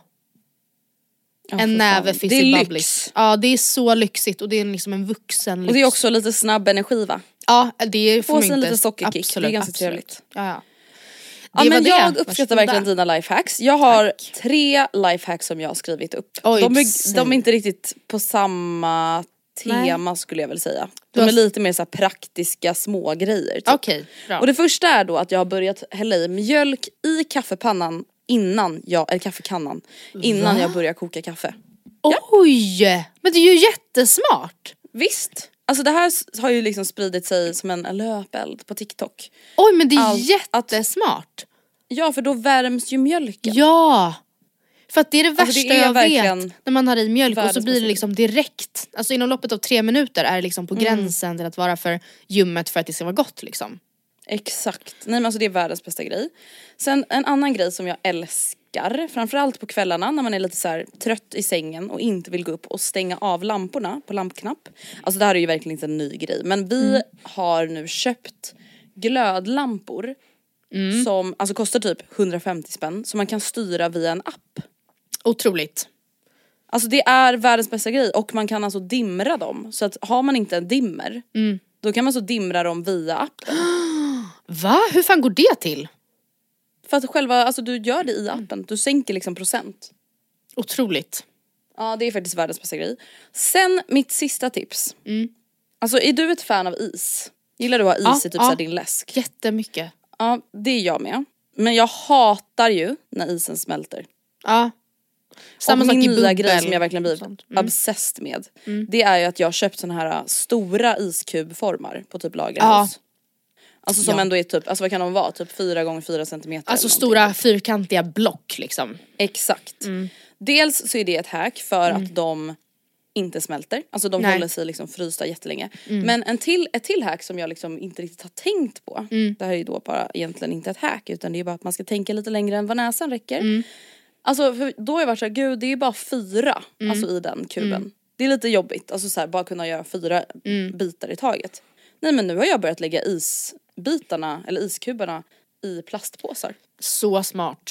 Ja, En för näve fan. fizzy Det är bubblies. lyx. Ja, det är så lyxigt och det är liksom en vuxen lyx. Och det är också lite snabb energi va? ja, det får Få man sig en inte. liten sockerkick, Absolut, det är ganska absolut. trevligt. Ja, ja. Ja Det var men det. jag uppskattar Varsågoda. verkligen dina lifehacks. Jag har Tack. tre lifehacks som jag har skrivit upp. Oj, de, säg. är, de är inte riktigt på samma tema Nej. skulle jag väl säga. Du De har- är lite mer så här praktiska små grejer. Typ. Okej, bra. Och det första är då att jag har börjat hälla i mjölk i kaffepannan innan jag, eller kaffekannan, innan Va? jag börjar koka kaffe. Oj! Men det är ju jättesmart. Visst, alltså det här s- har ju liksom spridit sig som en löpeld på TikTok. Oj, men det är Allt- jättesmart. Ja för då värms ju mjölken. Ja. För att det är det värsta Alltså, det är jag verkligen vet. När man har i mjölk och så världens blir det bästa liksom direkt. Alltså inom loppet av tre minuter är det liksom på gränsen till att vara för ljummet för att det ska vara gott liksom. Exakt, nej men alltså det är världens bästa grej. Sen en annan grej som jag älskar, framförallt på kvällarna när man är lite så här trött i sängen och inte vill gå upp och stänga av lamporna på lampknapp. Alltså det här är ju verkligen inte en ny grej, men vi Mm. har nu köpt glödlampor Mm. som alltså kostar typ hundrafemtio spänn som man kan styra via en app. Otroligt. Alltså det är världens bästa grej och man kan alltså dimra dem. Så att har man inte en dimmer, Mm. då kan man så dimra dem via appen. Va? Hur fan går det till? För att själva, alltså du gör det i appen, du sänker liksom procent. Otroligt. Ja det är faktiskt världens bästa grej. Sen mitt sista tips. Mm. Alltså är du ett fan av is? Gillar du att ha is Ja, i typ ja. så här din läsk? Jättemycket. Ja det är jag med. Men jag hatar ju när isen smälter. Ja. Samma och sak min i nya bubbel grej som jag verkligen och blivit sånt. Mm. obsessed med. Det är ju att jag har köpt såna här stora iskubformar på typ lagerhus. Ja. Alltså som Ja. ändå är typ, alltså vad kan de vara? Typ fyra gånger fyra centimeter. Alltså eller stora någonting. fyrkantiga block liksom. Exakt. Mm. Dels så är det ett hack för att de inte smälter. Alltså de Nej. håller sig liksom frysta jättelänge. Mm. Men en till, ett till hack som jag liksom inte riktigt har tänkt på. Mm. Det här är ju då bara egentligen inte ett hack utan det är bara att man ska tänka lite längre än vad näsan räcker. Mm. Alltså för då har jag varit såhär, gud det är ju bara fyra Mm. alltså i den kuben. Det är lite jobbigt, alltså så här, bara kunna göra fyra Mm. bitar i taget. Nej men nu har jag börjat lägga isbitarna eller iskuberna i plastpåsar. Så smart.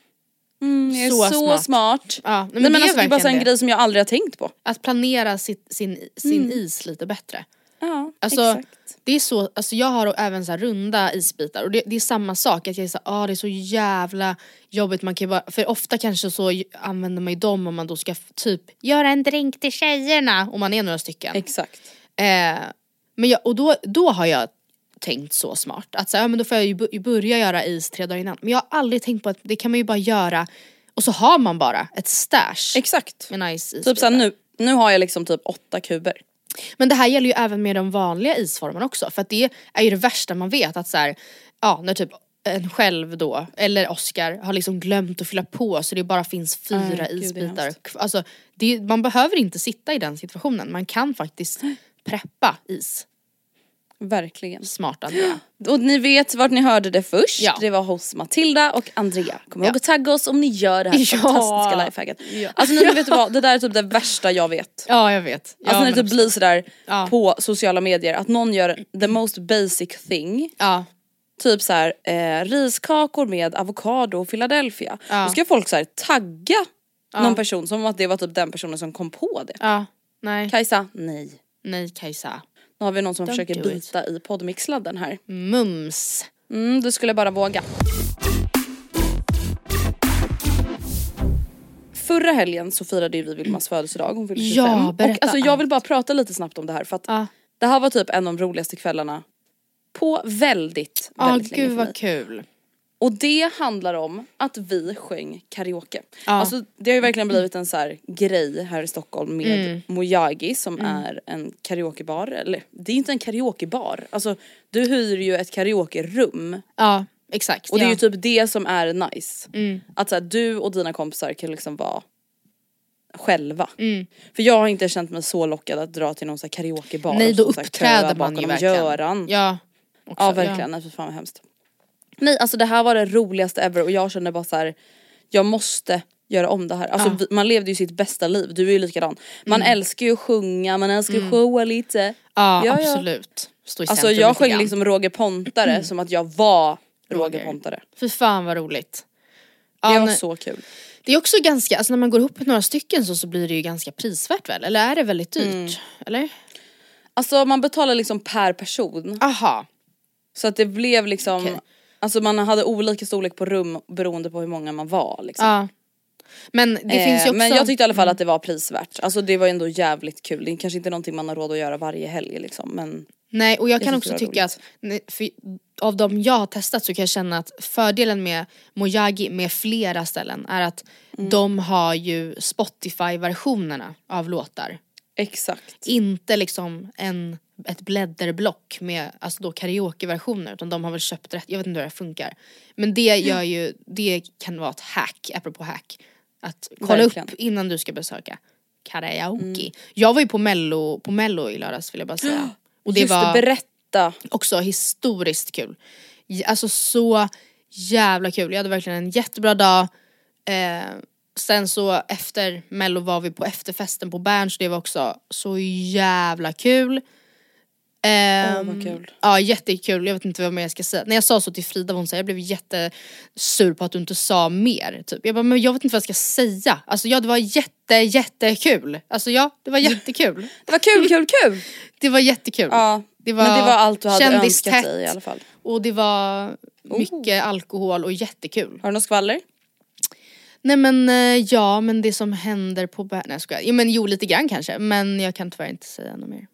Mm, jag är Så så, smart. smart. Ja, men, Nej, det men är alltså, det är bara så verkligen en det. grej som jag aldrig har tänkt på. Att planera sitt, sin, sin is lite bättre. Ja, Alltså, exakt. det är så, alltså jag har även så här runda isbitar och det, det är samma sak att jag är så ah det är så jävla jobbigt man kan ju bara, för ofta kanske så j- använder man ju dem om man då ska f- typ göra en drink till tjejerna om man är några stycken. Exakt. Eh, men jag, och då, då har jag tänkt så smart att så, här, ja, men då får jag ju bu- ju börja göra is tre dagar innan. Men jag har aldrig tänkt på att det kan man ju bara göra och så har man bara ett stash Exakt. med nice isbitar. Typ såhär nu, nu har jag liksom typ åtta kuber. Men det här gäller ju även med de vanliga isformarna också. För att det är ju det värsta man vet. Att så här, ja, när typ en själv då, eller Oscar, har liksom glömt att fylla på. Så det bara finns fyra Aj, isbitar. Gud, alltså, det, man behöver inte sitta i den situationen. Man kan faktiskt preppa is. Verkligen. Smart Andrea. Och ni vet vart ni hörde det först. Ja. Det var hos Matilda och Andrea. Kom Ja. ihåg att tagga oss om ni gör det här Ja. fantastiska lifehacket. Ja. Alltså ni vet vad, det där är typ det värsta jag vet. Ja, jag vet. Ja, Alltså när det men typ blir sådär Ja. på sociala medier att någon gör the most basic thing. Ja. Typ så här eh, riskakor med avokado och Philadelphia. Ja. Då ska folk så här tagga Ja. någon person som att det var typ den personen som kom på det. Ja. Nej. Kajsa, nej. Nej, Kajsa. Nu har vi någon som Don't försöker do bita i poddmixladden här. Mums. Mm, du skulle bara våga. Förra helgen så firade ju vi Vilmas födelsedag. Hon fyllde tjugofem. Ja, berätta och alltså jag vill allt. bara prata lite snabbt om det här. För att Ja. det här var typ en av de roligaste kvällarna på väldigt, Ja, väldigt länge gud för mig. vad kul. Och det handlar om att vi sjöng karaoke. Ja. Alltså det har ju verkligen blivit en så här grej här i Stockholm med Mm. Mojagi som är en karaokebar. Eller det är inte en karaokebar. Alltså du hyr ju ett karaokerum. Ja, exakt. Och det ja. är ju typ det som är nice. Mm. Att så här, du och dina kompisar kan liksom vara själva. Mm. För jag har inte känt mig så lockad att dra till någon så här karaokebar. Nej, då och så här uppträder köa man bakom ju dem. verkligen. Göran. Ja, också, Ja verkligen, nej för fan vad hemskt. Nej alltså det här var det roligaste ever och jag kände bara så här: jag måste göra om det här. Alltså Ja. vi, man levde ju sitt bästa liv, du är ju likadan. Man Mm. älskar ju att sjunga, man älskar att showa lite. Ja, Ja, ja. absolut. Stå i Alltså centrum jag lite sjöng grann. liksom Roger Pontare som att jag var Roger, Roger. Pontare. Fy fan vad roligt. Det Ja, var men så kul. det är också ganska, alltså när man går ihop några stycken så, så blir det ju ganska prisvärt väl? Eller är det väldigt dyrt? Mm. Eller? Alltså man betalar liksom per person. Aha. Så att det blev liksom, Okej. alltså man hade olika storlek på rum beroende på hur många man var liksom. Ja. Men det Eh, finns ju också... Men jag tyckte i alla fall att det var prisvärt. Alltså det var ändå jävligt kul. Det är kanske inte någonting man har råd att göra varje helg liksom. Men Nej, och jag Jag kan tyckte också det var tycka att nej, för, av de jag har testat så kan jag känna att fördelen med Mojagi med flera ställen är att Mm. de har ju Spotify-versionerna av låtar. exakt. Inte liksom en, ett blädderblock med alltså då karaokeversioner utan de har väl köpt rätt, jag vet inte hur det funkar. Men det gör ju, det kan vara ett hack, apropå hack. Att kolla Verkligen. upp innan du ska besöka karaoke. Jag var ju på Mello, på Mello i lördags vill jag bara säga. Och det Just var det, berätta. också historiskt kul. J- Alltså så jävla kul. Jag hade verkligen en jättebra dag. Eh, sen så efter Mello var vi på efterfesten på Berns. Det var också så jävla kul. Ehm, Åh, vad kul. Ja, jättekul. Jag vet inte vad mer jag ska säga. När jag sa så till Frida, hon sa jag blev jättesur på att du inte sa mer. Typ. Jag bara, men jag vet inte vad jag ska säga. Alltså ja, det var jätte, jättekul. Alltså ja, det var jättekul. Det var kul, kul, kul. Det var jättekul. Ja, Det var men det var allt du hade kändistätt. önskat dig i alla fall. Och det var Oh. mycket alkohol och jättekul. Har du något skvaller? Nej men eh, ja, men det som händer på Bär... Nej jag skojar. Jo men jo lite grann kanske. Men jag kan tyvärr inte säga något mer.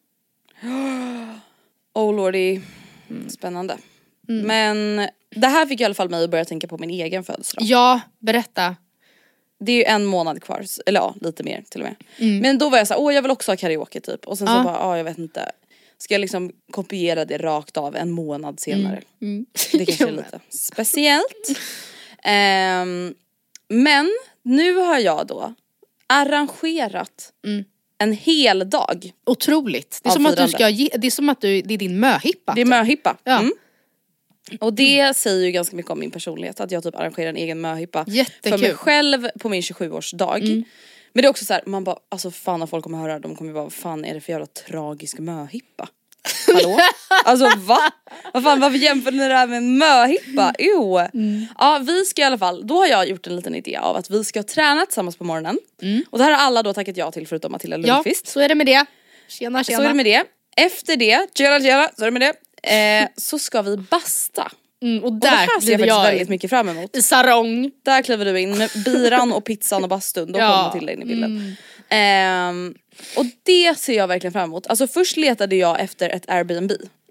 Oh lordy. Spännande. Men det här fick i alla fall mig att börja tänka på min egen födelsedag. Ja, berätta. Det är ju en månad kvar, eller ja, lite mer till och med. Men då var jag så här, åh jag vill också ha karaoke typ. Och sen Ja. så bara, ja jag vet inte. Ska jag liksom kopiera det rakt av en månad senare? Det kanske är lite speciellt. Ehm, men nu har jag då arrangerat en hel dag. Otroligt. Det är Av som att du firande. ska ge, det är som att du, det är din möhippa. Det är möhippa. Ja. Mm. Och det säger ju ganska mycket om min personlighet. Att jag typ arrangerar en egen möhippa Jättekul. för mig själv på min tjugosjuårsdag. Men det är också så här, man bara, alltså fan när folk kommer höra, de kommer bara, vad fan är det för jävla tragisk möhippa? Hallå? Alltså va? Vad fan, varför jämför ni det här med en möhippa? Jo. Ja, vi ska i alla fall, då har jag gjort en liten idé av att vi ska träna tillsammans på morgonen. Och det här har alla då tackat ja till förutom Matilda Ja, Lundqvist. så är det med det. Tjena, tjena. Så är det med det. Efter det, tjena tjena, så är det med det. Eh, så ska vi basta. Mm, och Och det där här ser jag blir faktiskt jag väldigt mycket fram emot. i sarong. Där kliver du in med biran och pizzan och bastun. Då Ja. kommer Matilda in i bilden. Ehm, och det ser jag verkligen fram emot. Alltså först letade jag efter ett Airbnb.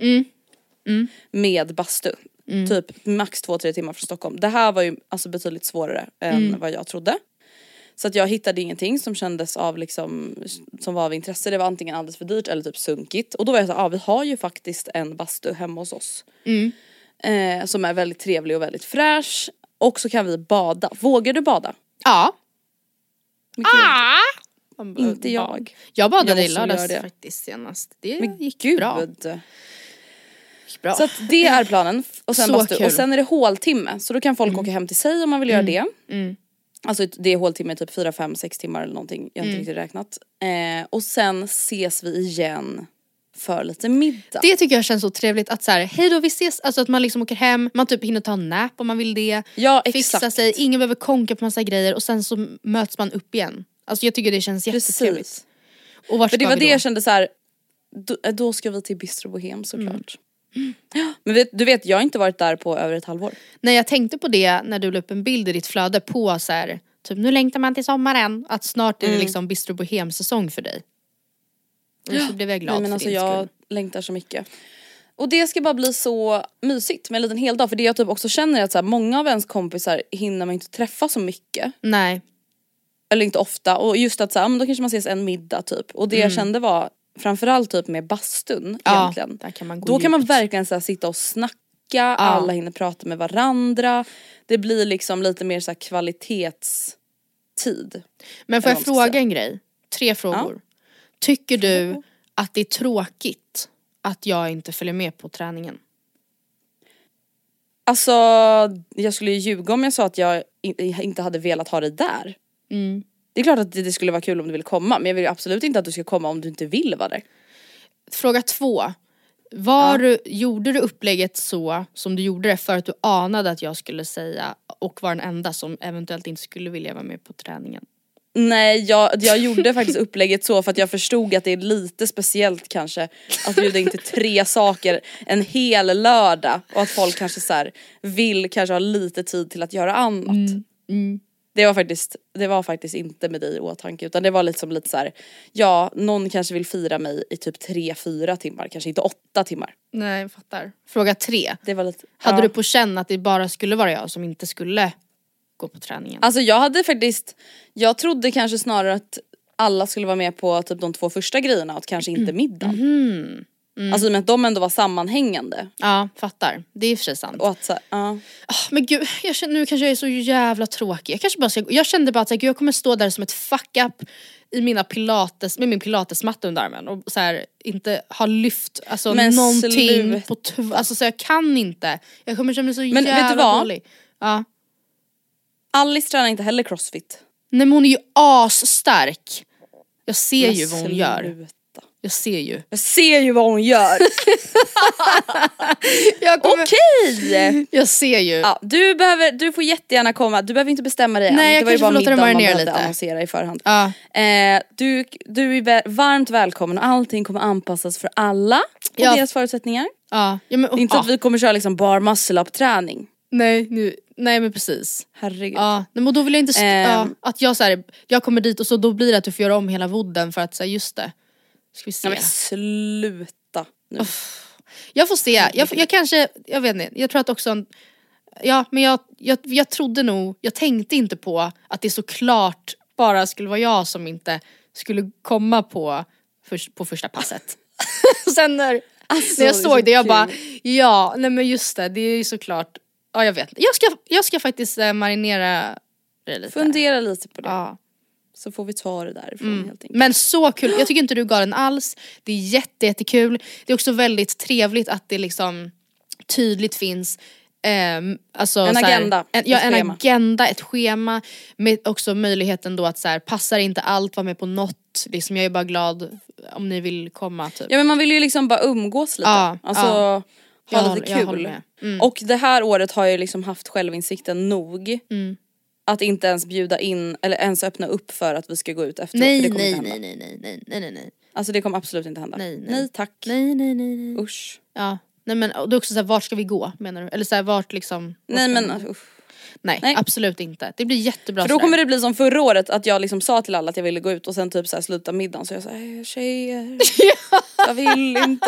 Med bastu. Typ max två, tre timmar från Stockholm. Det här var ju alltså betydligt svårare än vad jag trodde. Så att jag hittade ingenting som kändes av liksom, som var av intresse. Det var antingen alldeles för dyrt eller typ sunkigt. Och då var jag så ja ah, vi har ju faktiskt en bastu hemma hos oss. Mm. Eh, som är väldigt trevlig och väldigt fräsch. Och så kan vi bada. Vågar du bada? Ja. Ah! Inte jag. Jag badade jag i lördags faktiskt senast. Det Men gick Gud. bra. Gick bra. Så att det är planen. Och sen, Så bastu. kul. Och sen är det håltimme. Så då kan folk mm. åka hem till sig om man vill mm. göra det. Mm. Alltså det är håltimme typ fyra, fem, sex timmar eller någonting. Jag har inte Mm. riktigt räknat. Eh, och sen ses vi igen för lite middag. Det tycker jag känns så trevligt att så här, hej då vi ses. Alltså att man liksom åker hem, man typ hinner ta en nap om man vill det. Ja, fixa exakt. sig, ingen behöver konka på massa grejer och sen så möts man upp igen. Alltså jag tycker det känns jättetrevligt. Precis. Och vart För det ska var vi det då? jag kände så här. Då, då ska vi till Bistro Bohem såklart. Mm. Mm. Men vet, du vet, jag har inte varit där på över ett halvår. Nej, jag tänkte på det när du la upp en bild i ditt flöde på så här, typ nu längtar man till sommaren. Att snart är det Mm. liksom Bistro Bohem säsong för dig. Och så blev jag glad Nej, men för alltså din jag skull. längtar så mycket. Och det ska bara bli så mysigt med en liten hel dag. För det jag typ också känner är att så här, många av ens kompisar hinner man inte träffa så mycket. Nej. Eller inte ofta. Och just att så här, men då kanske man ses en middag typ. Och det Mm. jag kände var framförallt typ med bastun Ja, egentligen. där kan man gå Då kan man djupt. verkligen så här, sitta och snacka. Alla hinner prata med varandra. Det blir liksom lite mer så här kvalitetstid. Men får Eller jag vad man ska fråga säga. en grej? Tre frågor. Tycker du att det är tråkigt att jag inte följer med på träningen? Alltså jag skulle ju ljuga om jag sa att jag in- inte hade velat ha dig där. Mm. Det är klart att det skulle vara kul om du vill komma. Men jag vill ju absolut inte att du ska komma om du inte vill vara där. Fråga två. Var du, gjorde du upplägget så som du gjorde det för att du anade att jag skulle säga och var den enda som eventuellt inte skulle vilja vara med på träningen? Nej, jag, jag gjorde faktiskt upplägget så för att jag förstod att det är lite speciellt kanske att bjuda in till tre saker en hel lördag och att folk kanske så här vill kanske ha lite tid till att göra annat. Mm. Mm. Det var faktiskt det var faktiskt inte med dig i åtanke utan det var liksom lite så här ja, någon kanske vill fira mig i typ tre fyra timmar, kanske inte åtta timmar. Nej, jag fattar. Fråga tre. Det var lite Hade ja. du på känn att det bara skulle vara jag som inte skulle gå på träningen? Alltså jag hade faktiskt jag trodde kanske snarare att alla skulle vara med på typ de två första grejerna och kanske inte middagen. Mm. Mm. Alltså med att de ändå var sammanhängande. Ja, fattar. Det är i och för sig sant. Och att så här, ja. Oh, men gud, jag känner, nu kanske jag är så jävla tråkig. Jag, kanske bara ska, jag kände bara att så här, gud, jag kommer stå där som ett fuck up i mina pilates, med min pilatesmatta under armen och så här, inte ha lyft alltså, Men någonting slut. på tv. Alltså så jag kan inte. Jag kommer känna mig så Men jävla vet du vad? dålig. Ja. Alice tränar inte heller crossfit. Nej, men hon är ju asstark. Jag ser Men ju vad hon sluta. gör. Jag ser ju. Jag ser ju vad hon gör. Jag kommer, Okej! jag ser ju. Ja, du, behöver, du får jättegärna komma. Du behöver inte bestämma dig än. Nej, jag det var ju kanske bara får låta det middagen man marinera behövde lite. annonsera i förhand. Ja. Eh, du, du är vä- varmt välkommen och allting kommer anpassas för alla och Ja. deras förutsättningar. Ja. Ja, men, Det är inte ja. att vi kommer köra liksom bar muscle up träning. Nej, nu, nej men precis. Herregud. Ja, men då vill jag inte st- Ehm. ja, att jag så här, jag kommer dit och så då blir det att du får göra om hela vodden för att säga just det. Ska vi se. Nej, men sluta nu. Jag får se. Jag, jag kanske, jag vet inte. Jag tror att också en, ja, men jag, jag, jag trodde nog, jag tänkte inte på att det såklart bara skulle vara jag som inte skulle komma på för, på första passet. Sen när, Alltså, när jag det är såg så det, jag kul. bara, ja, nej men just det, det är ju såklart, ja jag vet. Jag ska, jag ska faktiskt eh, marinera det lite. Fundera lite på det. Ja. Så får vi ta det därifrån Mm. helt enkelt. Men så kul, jag tycker inte du gav den alls. Det är jätte, jättekul. Det är också väldigt trevligt att det liksom tydligt finns ehm, alltså, En så här, agenda, en, ja, ett en schema. agenda, ett schema. Med också möjligheten då att så här, passar inte allt, vara med på något. Liksom, jag är bara glad om ni vill komma typ. Ja men man vill ju liksom bara umgås lite. Ja, Alltså ja. Jag ha håller- lite jag håller kul. med. Mm. Och det här året har jag liksom haft självinsikten nog. Mm. Att inte ens bjuda in eller ens öppna upp för att vi ska gå ut efteråt. Nej, för det kommer nej, inte hända. nej, nej, nej, nej, nej, nej. Alltså det kommer absolut inte hända. Nej, nej. nej tack. Nej, nej, nej, nej. Usch. Ja. Nej men och det är också så här, vart ska vi gå menar du? Eller så här, vart liksom vart Nej ska men vi- usch. nej, nej. absolut inte. Det blir jättebra. För då sådär. kommer det bli som förra året att jag liksom sa till alla att jag ville gå ut och sen typ så här sluta middagen så jag sa äh, tjejer. Jag vill inte.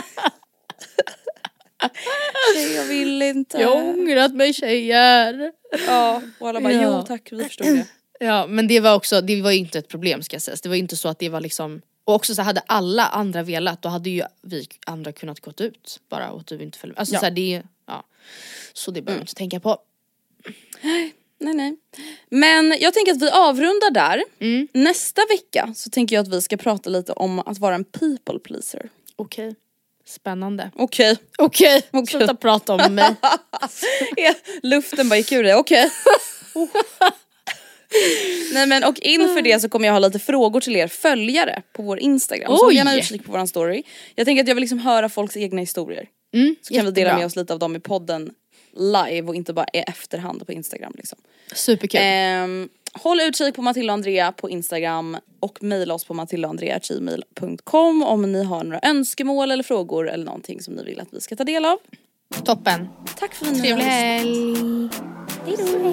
Tjejer jag vill inte. Jag har ångrat mig tjejer. Ja och alla bara Ja. jo tack vi förstod det. Ja, men det var också, det var ju inte ett problem ska jag säga. Det var ju inte så att det var liksom, och också så hade alla andra velat, då hade ju vi andra kunnat gått ut bara och du inte följde. Alltså ja. Så här, det, ja. Så det behöver mm. inte tänka på. Nej, nej. Men jag tänker att vi avrundar där. Mm. Nästa vecka så tänker jag att vi ska prata lite om att vara en people pleaser. Okej. Okay. Spännande. Okej. Okay. Okej. Okay. Okay. Sluta prata om mig. Ja, luften bara gick ur det. Okej. Okay. Nej men och inför det så kommer jag ha lite frågor till er följare på vår Instagram. Så gärna utkik på våran story. Jag tänker att jag vill liksom höra folks egna historier. Mm, så kan jättebra. Vi dela med oss lite av dem i podden live och inte bara i efterhand på Instagram liksom. Superkul. Um, håll utkik på Matilda och Andrea på Instagram och mejla oss på matilda och andrea at gmail punkt com om ni har några önskemål eller frågor eller någonting som ni vill att vi ska ta del av. Toppen. Tack för att ni trevlig helg. Hej då.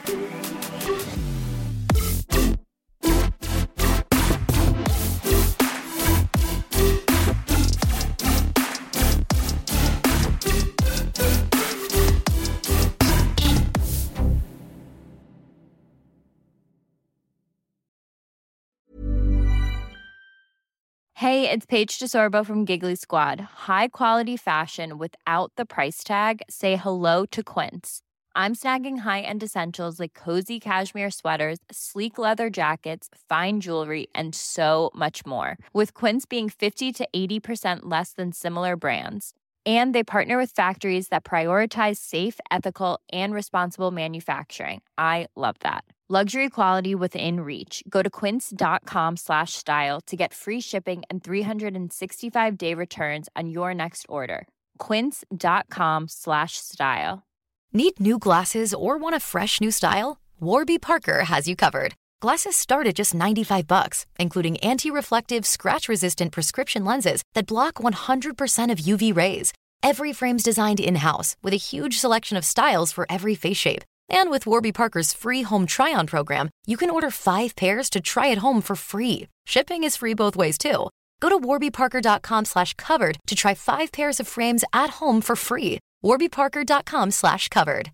Hey, it's Paige DeSorbo from Giggly Squad. High quality fashion without the price tag. Say hello to Quince. I'm snagging high-end essentials like cozy cashmere sweaters, sleek leather jackets, fine jewelry, and so much more. With Quince being fifty to eighty percent less than similar brands. And they partner with factories that prioritize safe, ethical, and responsible manufacturing. I love that. Luxury quality within reach. Go to quince.com slash style to get free shipping and three sixty-five day returns on your next order. Quince.com slash style. Need new glasses or want a fresh new style? Warby Parker has you covered. Glasses start at just ninety-five bucks, including anti-reflective, scratch-resistant prescription lenses that block one hundred percent of U V rays. Every frame's designed in-house with a huge selection of styles for every face shape. And with Warby Parker's free home try-on program, you can order five pairs to try at home for free. Shipping is free both ways, too. Go to warbyparker.com slash covered to try five pairs of frames at home for free. warbyparker.com slash covered.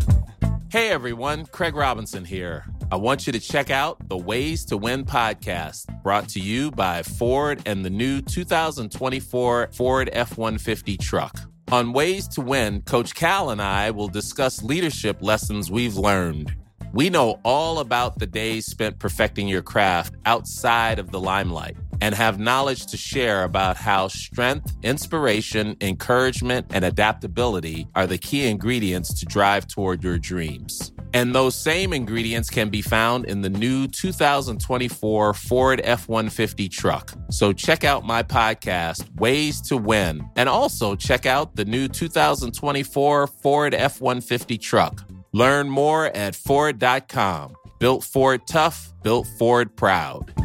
Hey, everyone. Craig Robinson here. I want you to check out the Ways to Win podcast, brought to you by Ford and the new two thousand twenty-four Ford F one fifty truck. On Ways to Win, Coach Cal and I will discuss leadership lessons we've learned. We know all about the days spent perfecting your craft outside of the limelight and have knowledge to share about how strength, inspiration, encouragement, and adaptability are the key ingredients to drive toward your dreams. And those same ingredients can be found in the new two thousand twenty-four Ford F one fifty truck. So check out my podcast, Ways to Win, and also check out the new two thousand twenty-four Ford F one fifty truck. Learn more at Ford dot com. Built Ford tough, built Ford proud.